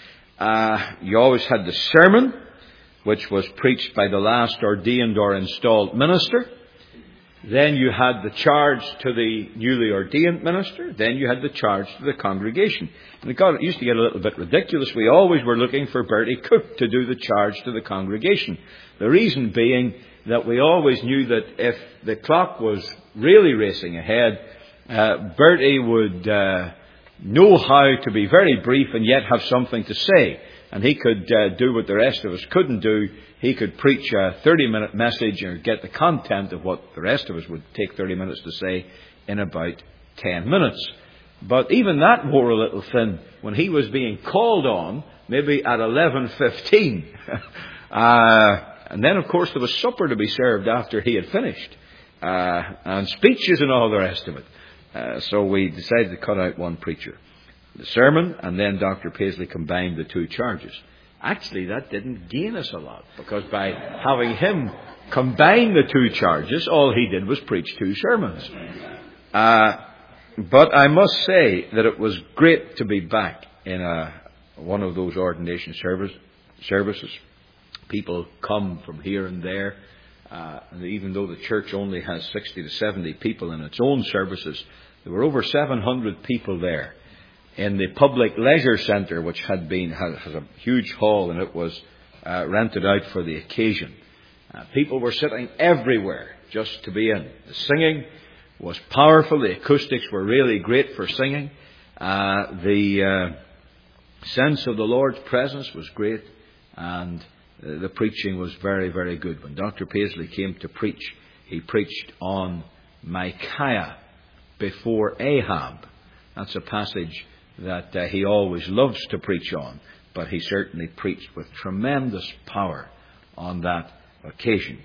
S1: Uh, you always had the sermon, which was preached by the last ordained or installed minister. Then you had the charge to the newly ordained minister. Then you had the charge to the congregation. And it, got, it used to get a little bit ridiculous. We always were looking for Bertie Cook to do the charge to the congregation. The reason being that we always knew that if the clock was really racing ahead, uh, Bertie would uh, know how to be very brief and yet have something to say. And he could uh, do what the rest of us couldn't do. He could preach a thirty-minute message or get the content of what the rest of us would take thirty minutes to say in about ten minutes. But even that wore a little thin when he was being called on, maybe at eleven fifteen. uh, and then, of course, there was supper to be served after he had finished. Uh, and speeches and all the rest of it. Uh, so we decided to cut out one preacher. The sermon, and then Doctor Paisley combined the two charges. Actually, that didn't gain us a lot, because by having him combine the two charges, all he did was preach two sermons. Uh, but I must say that it was great to be back in a, one of those ordination service, services. People come from here and there. Uh, and even though the church only has sixty to seventy people in its own services, there were over seven hundred people there. In the public leisure centre, which had been has, has a huge hall, and it was uh, rented out for the occasion. Uh, people were sitting everywhere just to be in. The singing was powerful. The acoustics were really great for singing. Uh, the uh, sense of the Lord's presence was great, and uh, the preaching was very, very good. When Doctor Paisley came to preach, he preached on Micaiah before Ahab. That's a passage that uh, he always loves to preach on, but he certainly preached with tremendous power on that occasion.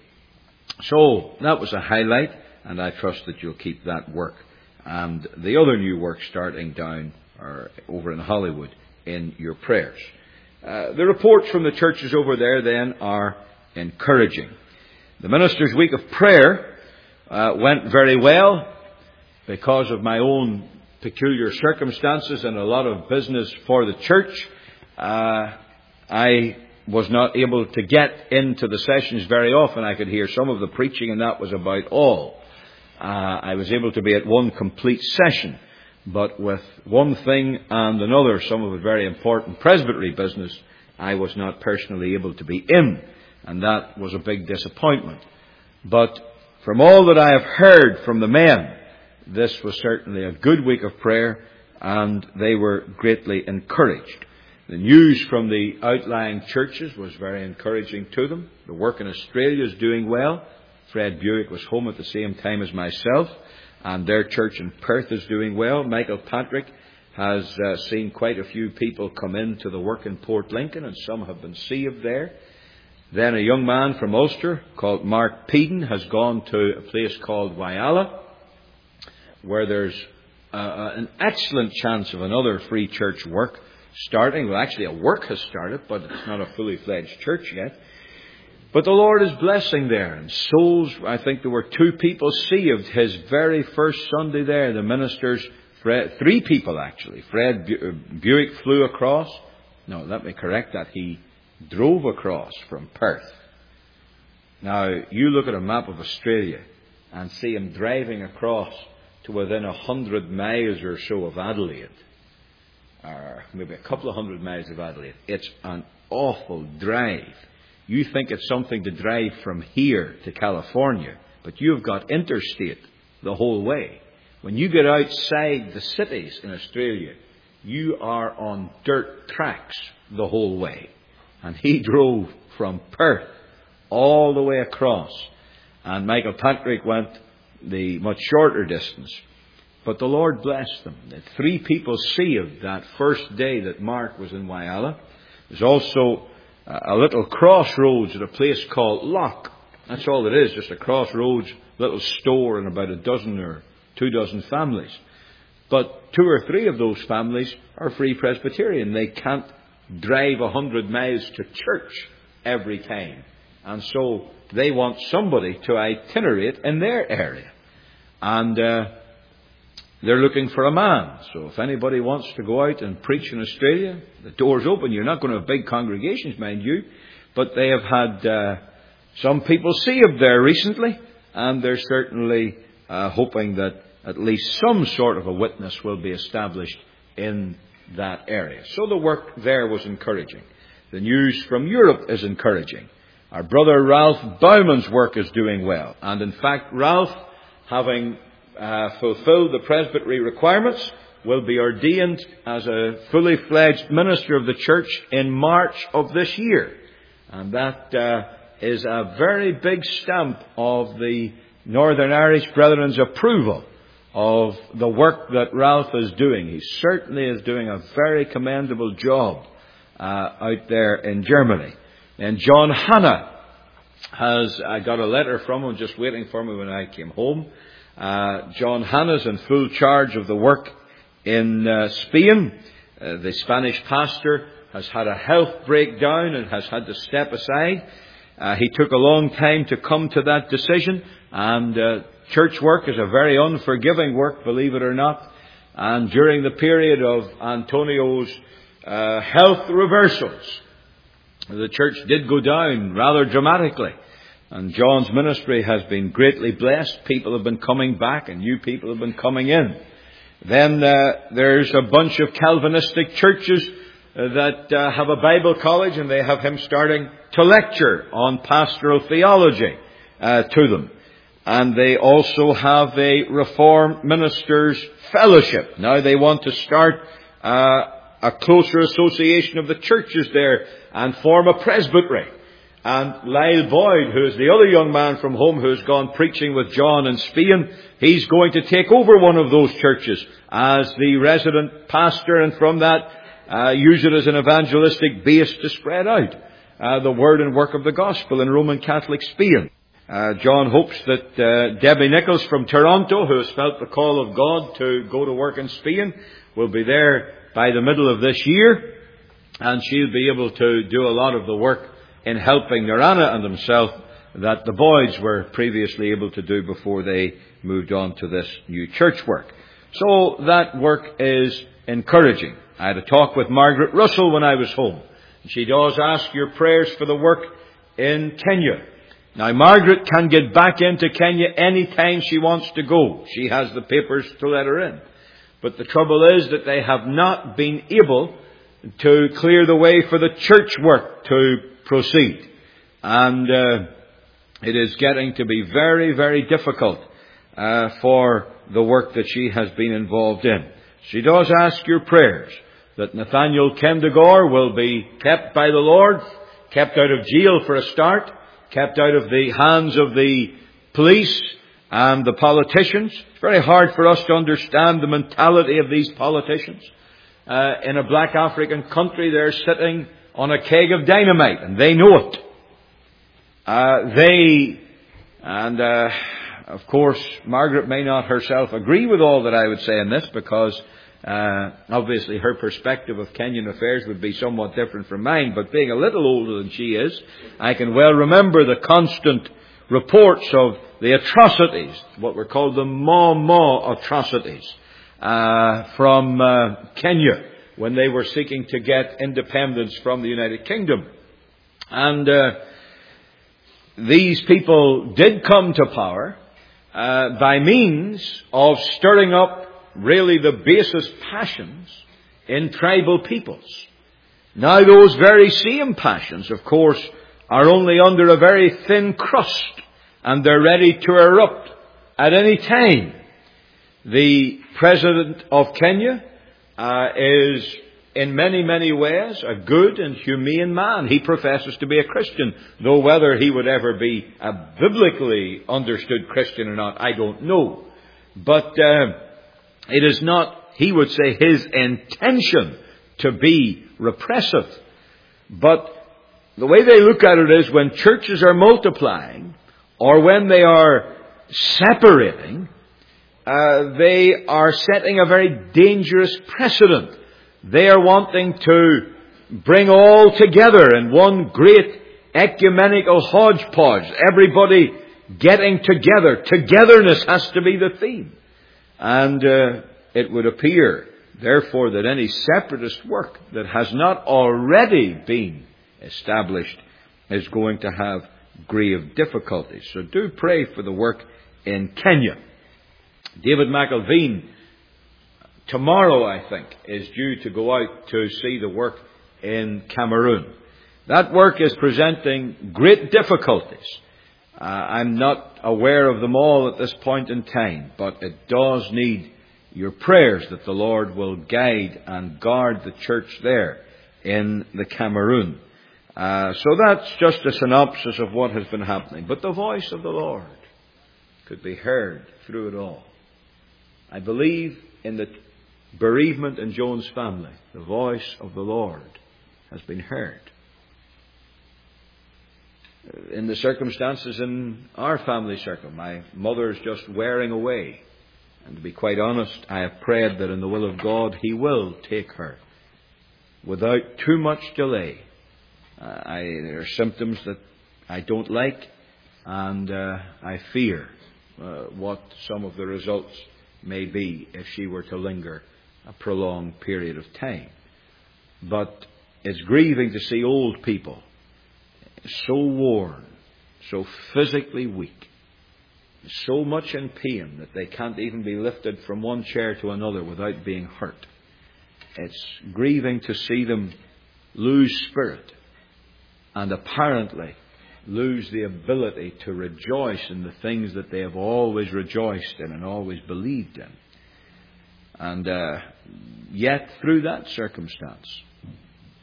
S1: So that was a highlight, and I trust that you'll keep that work and the other new work starting down or over in Hollywood in your prayers. Uh, the reports from the churches over there then are encouraging. The Ministers' Week of Prayer uh, went very well because of my own peculiar circumstances and a lot of business for the church. Uh, I was not able to get into the sessions very often. I could hear some of the preaching, and that was about all. Uh, I was able to be at one complete session, but with one thing and another, some of it very important presbytery business, I was not personally able to be in, and that was a big disappointment. But from all that I have heard from the men, this was certainly a good week of prayer, and they were greatly encouraged. The news from the outlying churches was very encouraging to them. The work in Australia is doing well. Fred Buick was home at the same time as myself, and their church in Perth is doing well. Michael Patrick has uh, seen quite a few people come into the work in Port Lincoln, and some have been saved there. Then a young man from Ulster called Mark Peden has gone to a place called Whyalla, where there's uh, an excellent chance of another free church work starting. Well, actually a work has started, but it's not a fully fledged church yet. But the Lord is blessing there, and souls, I think there were two people saved his very first Sunday there. The ministers, Fred, three people actually. Fred Buick flew across. No, let me correct that. He drove across from Perth. Now, you look at a map of Australia and see him driving across to within a hundred miles or so of Adelaide. Or maybe a couple of hundred miles of Adelaide. It's an awful drive. You think it's something to drive from here to California, but you've got interstate the whole way. When you get outside the cities in Australia, you are on dirt tracks the whole way. And he drove from Perth all the way across. And Michael Patrick went the much shorter distance. But the Lord blessed them. The three people saved that first day that Mark was in Whyalla. There's also a little crossroads at a place called Loch. That's all it is, just a crossroads, little store and about a dozen or two dozen families. But two or three of those families are Free Presbyterian. They can't drive a hundred miles to church every time. And so they want somebody to itinerate in their area. And uh, they're looking for a man. So if anybody wants to go out and preach in Australia, the door's open. You're not going to have big congregations, mind you. But they have had uh, some people saved there recently. And they're certainly uh, hoping that at least some sort of a witness will be established in that area. So the work there was encouraging. The news from Europe is encouraging. Our brother Ralph Bowman's work is doing well. And in fact, Ralph, having uh, fulfilled the presbytery requirements, will be ordained as a fully fledged minister of the church in March of this year. And that uh, is a very big stamp of the Northern Irish Brethren's approval of the work that Ralph is doing. He certainly is doing a very commendable job uh, out there in Germany. And John Hanna has, I got a letter from him just waiting for me when I came home. Uh, John Hanna's in full charge of the work in uh, Spain. Uh, the Spanish pastor has had a health breakdown and has had to step aside. Uh, he took a long time to come to that decision, and uh, church work is a very unforgiving work, believe it or not. And during the period of Antonio's uh, health reversals, the church did go down rather dramatically. And John's ministry has been greatly blessed. People have been coming back and new people have been coming in. Then uh, there's a bunch of Calvinistic churches uh, that uh, have a Bible college, and they have him starting to lecture on pastoral theology uh, to them. And they also have a Reformed Ministers Fellowship. Now they want to start uh, a closer association of the churches there and form a presbytery. And Lyle Boyd, who is the other young man from home who has gone preaching with John in Spain, he's going to take over one of those churches as the resident pastor, and from that uh, use it as an evangelistic base to spread out uh, the word and work of the gospel in Roman Catholic Spain. Uh, John hopes that uh, Debbie Nichols from Toronto, who has felt the call of God to go to work in Spain, will be there by the middle of this year, and she'll be able to do a lot of the work in helping Narana and himself that the Boyds were previously able to do before they moved on to this new church work. So that work is encouraging. I had a talk with Margaret Russell when I was home. She does ask your prayers for the work in Kenya. Now, Margaret can get back into Kenya any time she wants to go. She has the papers to let her in. But the trouble is that they have not been able to clear the way for the church work to proceed. And uh, it is getting to be very, very difficult uh, for the work that she has been involved in. She does ask your prayers that Nathaniel Kendagor will be kept by the Lord, kept out of jail for a start, kept out of the hands of the police and the politicians. It's very hard for us to understand the mentality of these politicians. Uh, in a black African country, they're sitting on a keg of dynamite, and they know it. Uh, they, and uh, of course, Margaret may not herself agree with all that I would say in this, because uh, obviously her perspective of Kenyan affairs would be somewhat different from mine. But being a little older than she is, I can well remember the constant reports of the atrocities, what were called the Mau Mau atrocities, uh, from uh, Kenya, when they were seeking to get independence from the United Kingdom. And uh, these people did come to power uh, by means of stirring up really the basest passions in tribal peoples. Now, those very same passions, of course, are only under a very thin crust, and they're ready to erupt at any time. The President of Kenya uh, is in many, many ways a good and humane man. He professes to be a Christian, though whether he would ever be a biblically understood Christian or not, I don't know. But uh, it is not, he would say, his intention to be repressive. But the way they look at it is, when churches are multiplying or when they are separating, uh, they are setting a very dangerous precedent. They are wanting to bring all together in one great ecumenical hodgepodge. Everybody getting together. Togetherness has to be the theme. And uh, it would appear, therefore, that any separatist work that has not already been established is going to have grave difficulties. So do pray for the work in Kenya. David McElveen, tomorrow, I think, is due to go out to see the work in Cameroon. That work is presenting great difficulties. Uh, I'm not aware of them all at this point in time, but it does need your prayers that the Lord will guide and guard the church there in the Cameroon. Uh, so that's just a synopsis of what has been happening. But the voice of the Lord could be heard through it all. I believe in the bereavement in Joan's family. The voice of the Lord has been heard. In the circumstances in our family circle, my mother is just wearing away. And to be quite honest, I have prayed that in the will of God, He will take her without too much delay. Uh, I, there are symptoms that I don't like, and uh, I fear uh, what some of the results may be if she were to linger a prolonged period of time. But it's grieving to see old people so worn, so physically weak, so much in pain that they can't even be lifted from one chair to another without being hurt. It's grieving to see them lose spirit and apparently lose the ability to rejoice in the things that they have always rejoiced in and always believed in. And uh, yet through that circumstance,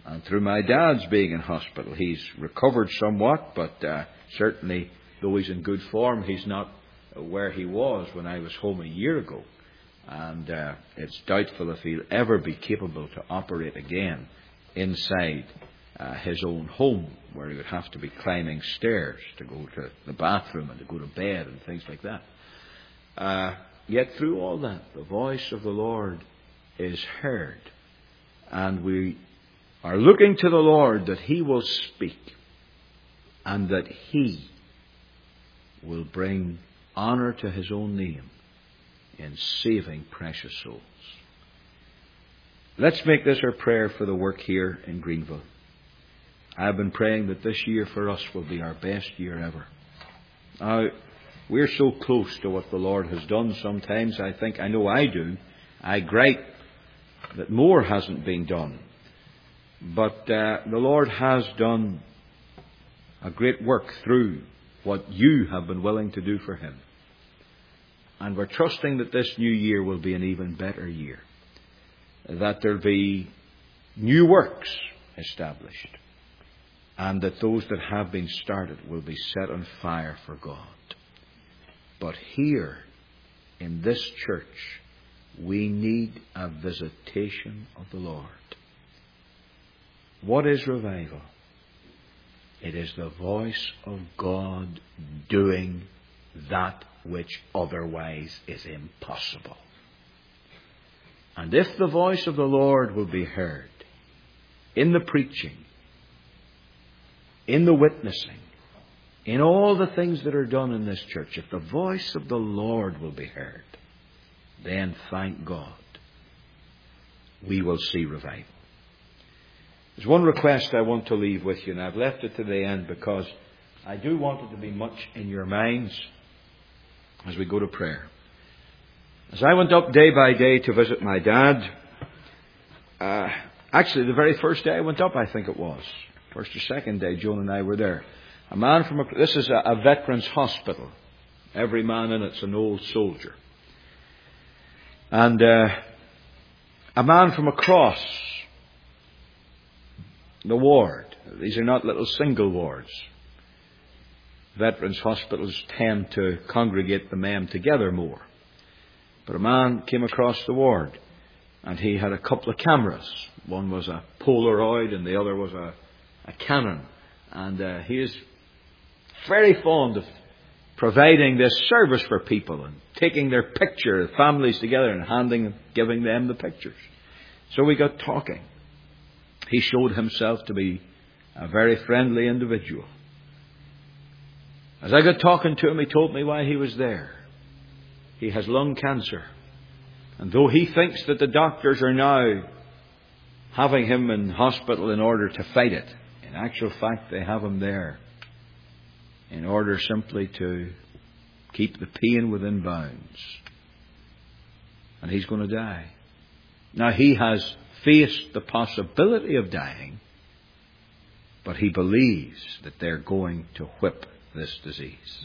S1: And through my dad's being in hospital, he's recovered somewhat, but uh, certainly, though he's in good form, he's not where he was when I was home a year ago. And uh, it's doubtful if he'll ever be capable to operate again inside uh, his own home, where he would have to be climbing stairs to go to the bathroom and to go to bed and things like that. Uh, yet through all that, the voice of the Lord is heard. And we are looking to the Lord that He will speak and that He will bring honour to His own name in saving precious souls. Let's make this our prayer for the work here in Greenville. I've been praying that this year for us will be our best year ever. Now, we're so close to what the Lord has done sometimes, I think, I know I do, I gripe that more hasn't been done. But uh, the Lord has done a great work through what you have been willing to do for Him. And we're trusting that this new year will be an even better year. That there'll be new works established. And that those that have been started will be set on fire for God. But here, in this church, we need a visitation of the Lord. What is revival? It is the voice of God doing that which otherwise is impossible. And if the voice of the Lord will be heard in the preaching, in the witnessing, in all the things that are done in this church, if the voice of the Lord will be heard, then thank God, we will see revival. There's one request I want to leave with you, and I've left it to the end because I do want it to be much in your minds as we go to prayer. As I went up day by day to visit my dad, uh, actually the very first day I went up, I think it was, first or second day, Joan and I were there. A man from a, this is a, a veterans hospital. Every man in it's an old soldier. And uh, a man from across the ward. These are not little single wards. Veterans hospitals tend to congregate the men together more. But a man came across the ward and he had a couple of cameras. One was a Polaroid and the other was a, a Canon. And uh, he is very fond of providing this service for people and taking their picture, families together, and handing, giving them the pictures. So we got talking. He showed himself to be a very friendly individual. As I got talking to him, he told me why he was there. He has lung cancer. And though he thinks that the doctors are now having him in hospital in order to fight it, in actual fact they have him there in order simply to keep the pain within bounds. And he's going to die. Now he has faced the possibility of dying, but he believes that they're going to whip this disease.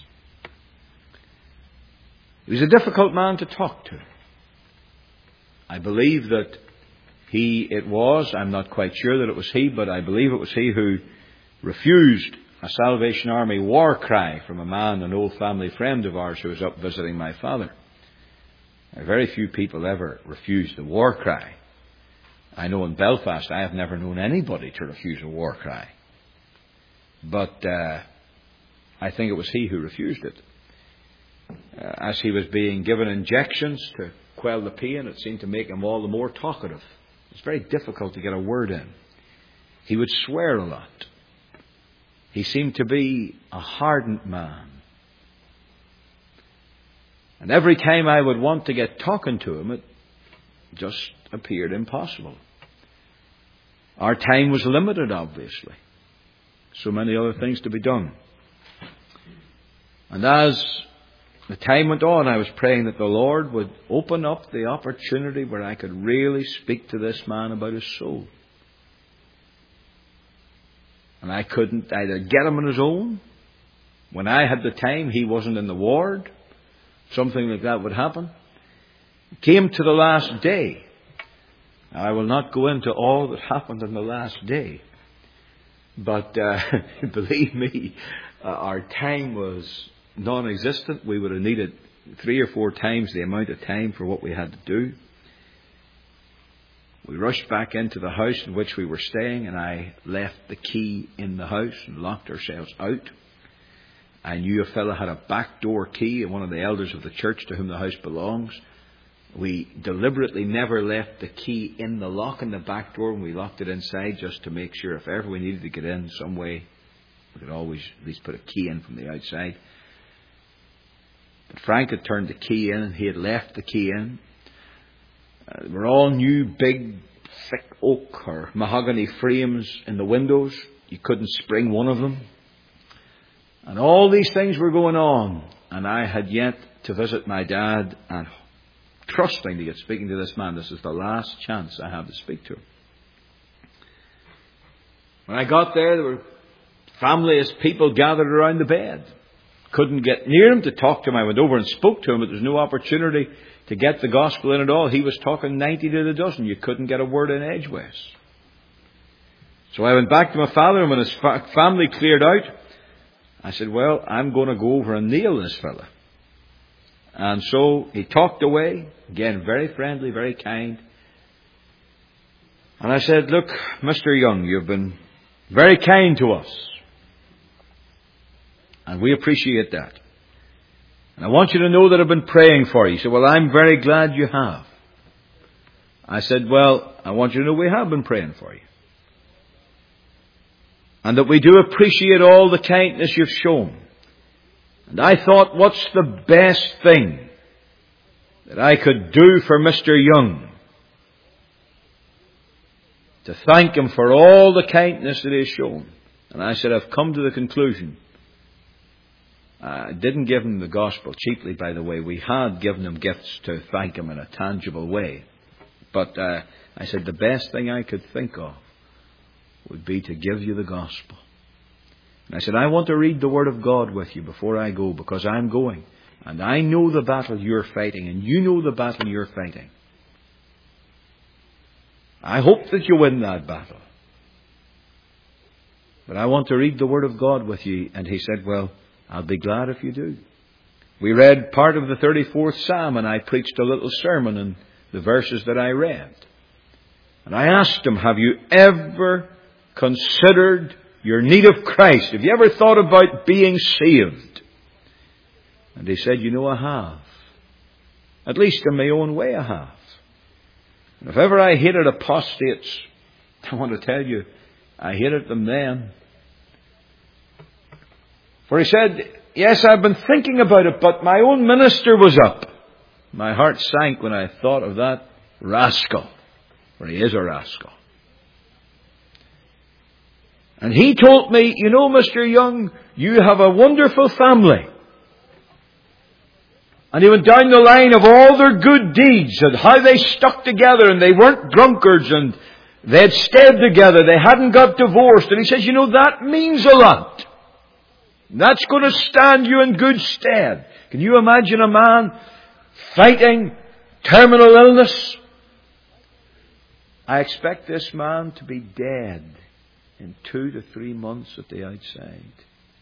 S1: He was a difficult man to talk to. I believe that he it was, I'm not quite sure that it was he, but I believe it was he who refused a Salvation Army war cry from a man, an old family friend of ours who was up visiting my father. Now, very few people ever refuse the war cry. I know in Belfast I have never known anybody to refuse a war cry. But uh, I think it was he who refused it. Uh, as he was being given injections to quell the pain, it seemed to make him all the more talkative. It's very difficult to get a word in. He would swear a lot. He seemed to be a hardened man. And every time I would want to get talking to him, it just appeared impossible. Our time was limited, obviously. So many other things to be done. And as the time went on, I was praying that the Lord would open up the opportunity where I could really speak to this man about his soul. And I couldn't either get him on his own. When I had the time, he wasn't in the ward. Something like that would happen. It came to the last day. I will not go into all that happened on the last day. But uh, believe me, uh, our time was non-existent. We would have needed three or four times the amount of time for what we had to do. We rushed back into the house in which we were staying, and I left the key in the house and locked ourselves out. I knew a fellow had a back door key, and one of the elders of the church to whom the house belongs. We deliberately never left the key in the lock in the back door, and we locked it inside just to make sure if ever we needed to get in some way, we could always at least put a key in from the outside. But Frank had turned the key in, and he had left the key in. Uh, they were all new, big, thick oak or mahogany frames in the windows. You couldn't spring one of them. And all these things were going on. And I had yet to visit my dad and trusting to get speaking to this man. This is the last chance I have to speak to him. When I got there, there were family as people gathered around the bed. Couldn't get near him to talk to him. I went over and spoke to him, but there was no opportunity to get the gospel in at all. He was talking ninety to the dozen. You couldn't get a word in edgeways. So I went back to my father, and when his fa- family cleared out, I said, well, I'm going to go over and nail this fella. And so he talked away, again, very friendly, very kind. And I said, look, Mister Young, you've been very kind to us. And we appreciate that. And I want you to know that I've been praying for you. He said, well, I'm very glad you have. I said, well, I want you to know we have been praying for you. And that we do appreciate all the kindness you've shown. And I thought, what's the best thing that I could do for Mister Young? To thank him for all the kindness that he has shown. And I said, I've come to the conclusion. I didn't give him the gospel cheaply, by the way. We had given him gifts to thank him in a tangible way. But uh, I said, the best thing I could think of would be to give you the gospel. And I said, I want to read the Word of God with you before I go, because I'm going. And I know the battle you're fighting, and you know the battle you're fighting. I hope that you win that battle. But I want to read the Word of God with you. And he said, well, I'll be glad if you do. We read part of the thirty-fourth Psalm, and I preached a little sermon in the verses that I read. And I asked him, have you ever considered your need of Christ? Have you ever thought about being saved? And he said, you know, I have. At least in my own way I have. And if ever I hated apostates, I want to tell you, I hated them then. For he said, yes, I've been thinking about it, but my own minister was up. My heart sank when I thought of that rascal. For he is a rascal. And he told me, you know, Mister Young, you have a wonderful family. And he went down the line of all their good deeds and how they stuck together and they weren't drunkards and they had stayed together. They hadn't got divorced. And he says, you know, that means a lot. That's going to stand you in good stead. Can you imagine a man fighting terminal illness? I expect this man to be dead in two to three months at the outside.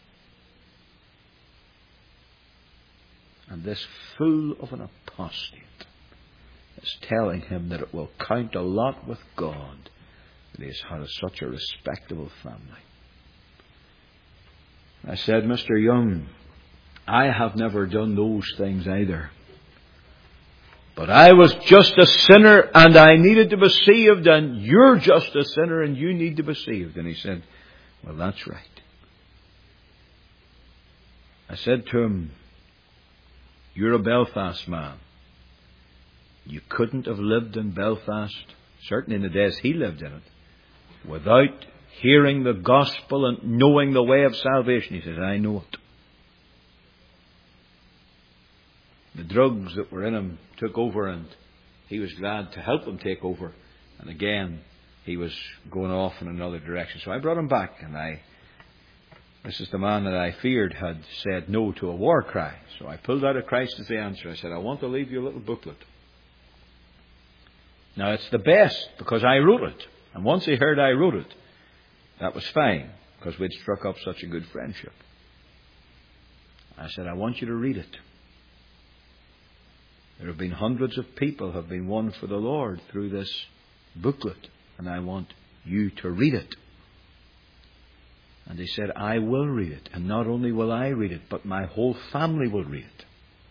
S1: And this fool of an apostate is telling him that it will count a lot with God that he has had such a respectable family. I said, Mister Young, I have never done those things either. But I was just a sinner and I needed to be saved, and you're just a sinner and you need to be saved. And he said, well, that's right. I said to him, you're a Belfast man. You couldn't have lived in Belfast, certainly in the days he lived in it, without hearing the gospel and knowing the way of salvation. He says, I know it. The drugs that were in him took over, and he was glad to help them take over. And again, he was going off in another direction. So I brought him back, and I, this is the man that I feared had said no to a war cry. So I pulled out a Christ as the answer. I said, I want to leave you a little booklet. Now, it's the best because I wrote it. And once he heard I wrote it, that was fine because we'd struck up such a good friendship. I said, I want you to read it. There have been hundreds of people who have been won for the Lord through this booklet, and I want you to read it. And he said, I will read it. And not only will I read it, but my whole family will read it.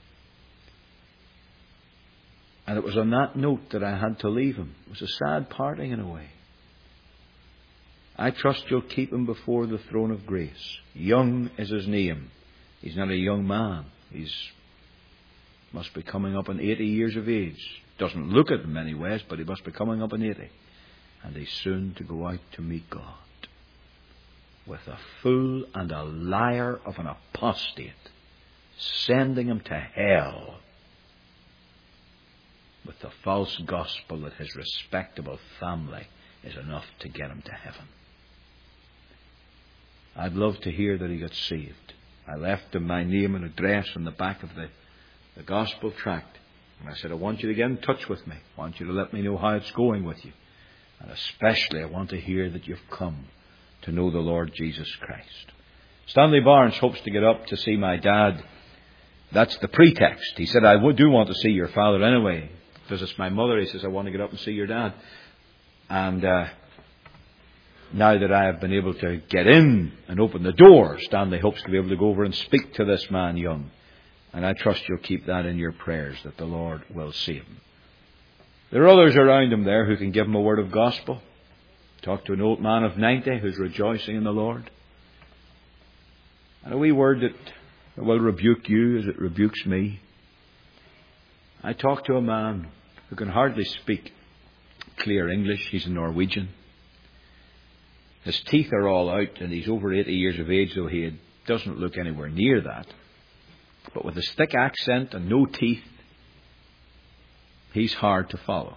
S1: And it was on that note that I had to leave him. It was a sad parting in a way. I trust you'll keep him before the throne of grace. Young is his name. He's not a young man. He's must be coming up on eighty years of age. Doesn't look it in many ways, but he must be coming up on eighty. And he's soon to go out to meet God. With a fool and a liar of an apostate, sending him to hell with the false gospel that his respectable family is enough to get him to heaven. I'd love to hear that he got saved. I left him my name and address on the back of the, the gospel tract. And I said, I want you to get in touch with me. I want you to let me know how it's going with you. And especially I want to hear that you've come to know the Lord Jesus Christ. Stanley Barnes hopes to get up to see my dad. That's the pretext. He said, I do want to see your father anyway. Visits my mother. He says, I want to get up and see your dad. And uh, now that I have been able to get in and open the door, Stanley hopes to be able to go over and speak to this man young. And I trust you'll keep that in your prayers, that the Lord will save him. There are others around him there who can give him a word of gospel. Talk to an old man of ninety who's rejoicing in the Lord. And a wee word that will rebuke you as it rebukes me. I talked to a man who can hardly speak clear English. He's a Norwegian. His teeth are all out and he's over eighty years of age, though he doesn't look anywhere near that. But with his thick accent and no teeth, he's hard to follow.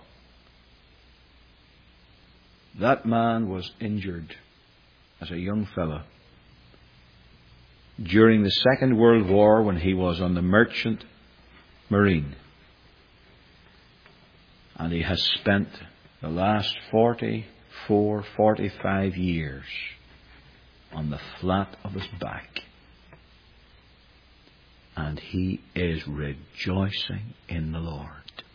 S1: That man was injured as a young fellow during the Second World War when he was on the Merchant Marine. And he has spent the last forty-four, forty-five years on the flat of his back. And he is rejoicing in the Lord.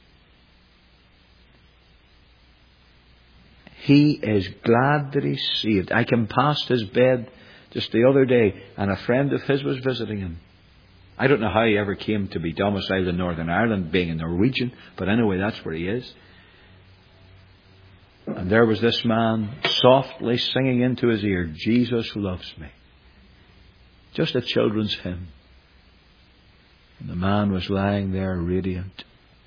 S1: He is glad that he's saved. I came past his bed just the other day and a friend of his was visiting him. I don't know how he ever came to be domiciled in Northern Ireland, being a Norwegian, but anyway, that's where he is. And there was this man softly singing into his ear, Jesus loves me. Just a children's hymn. And the man was lying there radiant.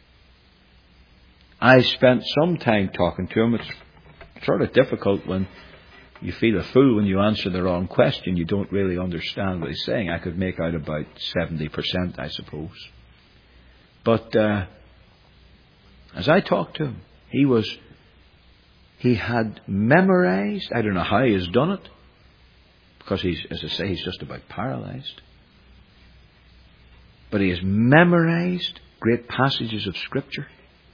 S1: I spent some time talking to him. It's sort of difficult when you feel a fool when you answer the wrong question. You don't really understand what he's saying. I could make out about seventy percent, I suppose. But uh, as I talked to him, he was, he had memorized, I don't know how he has done it, because he's, as I say, he's just about paralyzed. But he has memorized great passages of Scripture.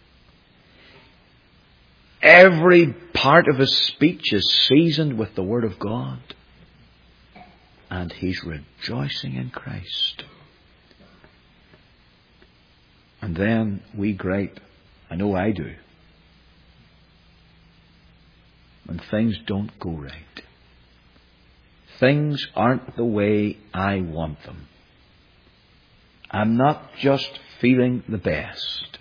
S1: Every part of his speech is seasoned with the Word of God. And he's rejoicing in Christ. And then we gripe. I know I do. When things don't go right. Things aren't the way I want them. I'm not just feeling the best.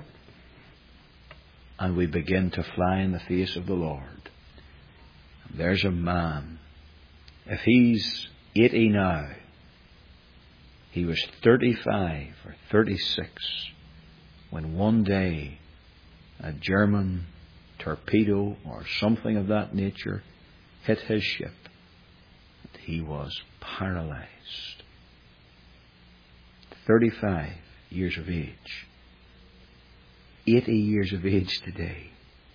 S1: And we begin to fly in the face of the Lord. There's a man. If he's eighty now, he was thirty-five or thirty-six when one day a German torpedo or something of that nature hit his ship. And he was paralyzed. thirty-five years of age. eighty years of age today.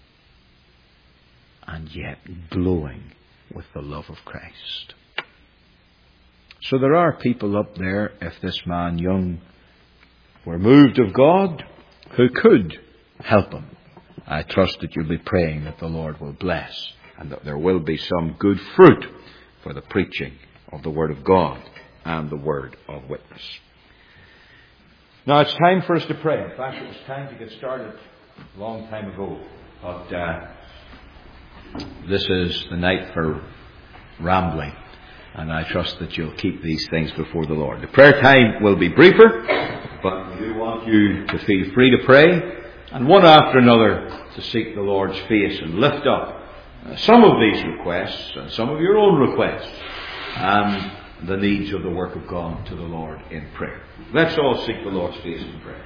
S1: And yet glowing with the love of Christ. So there are people up there, if this man young were moved of God, who could help him I trust that you'll be praying that the Lord will bless and that there will be some good fruit for the preaching of the Word of God and the word of witness. Now it's time for us to pray. In fact, it was time to get started a long time ago. But uh, this is the night for rambling. And I trust that you'll keep these things before the Lord. The prayer time will be briefer, but we do want you to feel free to pray, and one after another to seek the Lord's face and lift up uh, some of these requests and some of your own requests and the needs of the work of God to the Lord in prayer. Let's all seek the Lord's face in prayer.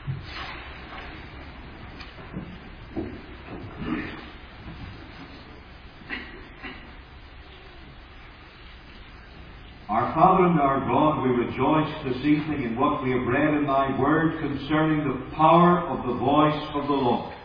S1: Our Father and our God, we rejoice this evening in what we have read in Thy Word concerning the power of the voice of the Lord.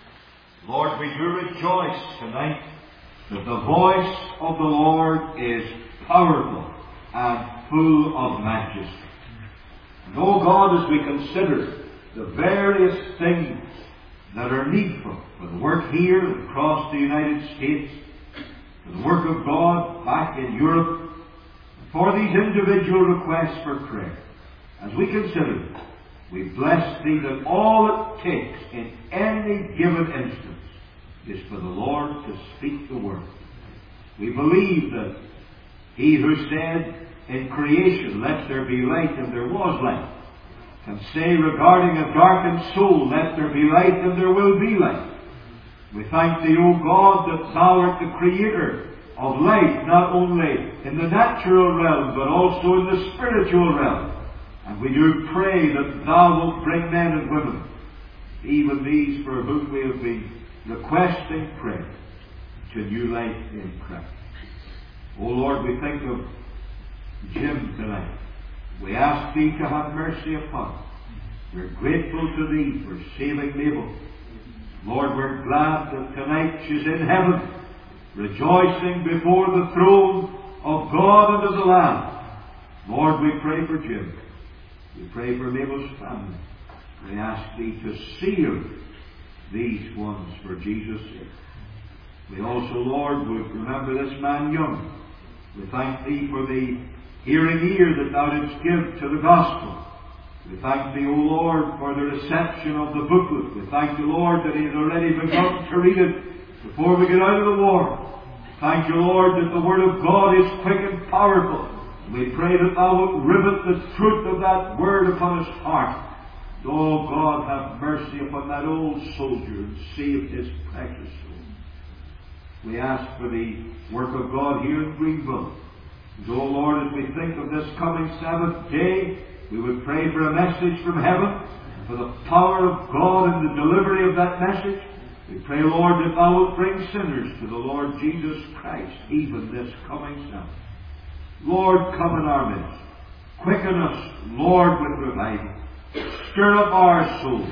S1: Lord, we do rejoice tonight that the voice of the Lord is powerful and full of majesty. And, O God, as we consider the various things that are needful for the work here and across the United States, for the work of God back in Europe, for these individual requests for prayer, as we consider them, we bless Thee that all it takes in any given instance is for the Lord to speak the word. We believe that He who said in creation, let there be light, and there was light, can say regarding a darkened soul, let there be light, and there will be light. We thank Thee, O God, that Thou art the Creator of light, not only in the natural realm, but also in the spiritual realm. And we do pray that Thou wilt bring men and women, even these for whom we have been requesting prayer, to new life in Christ. O Lord, we think of Jim tonight. We ask Thee to have mercy upon him. We're grateful to Thee for saving Mabel. Lord, we're glad that tonight she's in heaven, rejoicing before the throne of God and of the Lamb. Lord, we pray for Jim. We pray for Mabel's family. We ask Thee to seal these ones for Jesus' sake. We also, Lord, would remember this man Young. We thank Thee for the hearing ear that Thou didst give to the gospel. We thank Thee, O Lord, for the reception of the booklet. We thank Thee, Lord, that he has already begun to read it before we get out of the war. Thank You, Lord, that the Word of God is quick and powerful. We pray that Thou wilt rivet the truth of that Word upon his heart. Oh God, have mercy upon that old soldier and save his precious soul. We ask for the work of God here in Greenville. And oh Lord, as we think of this coming Sabbath day, we would pray for a message from heaven, and for the power of God in the delivery of that message. We pray, Lord, that Thou wilt bring sinners to the Lord Jesus Christ, even this coming Sabbath. Lord, come in our midst. Quicken us, Lord, with revival. Stir up our soul.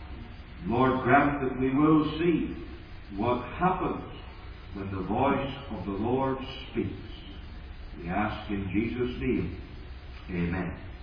S1: Lord, grant that we will see what happens when the voice of the Lord speaks. We ask in Jesus' name. Amen.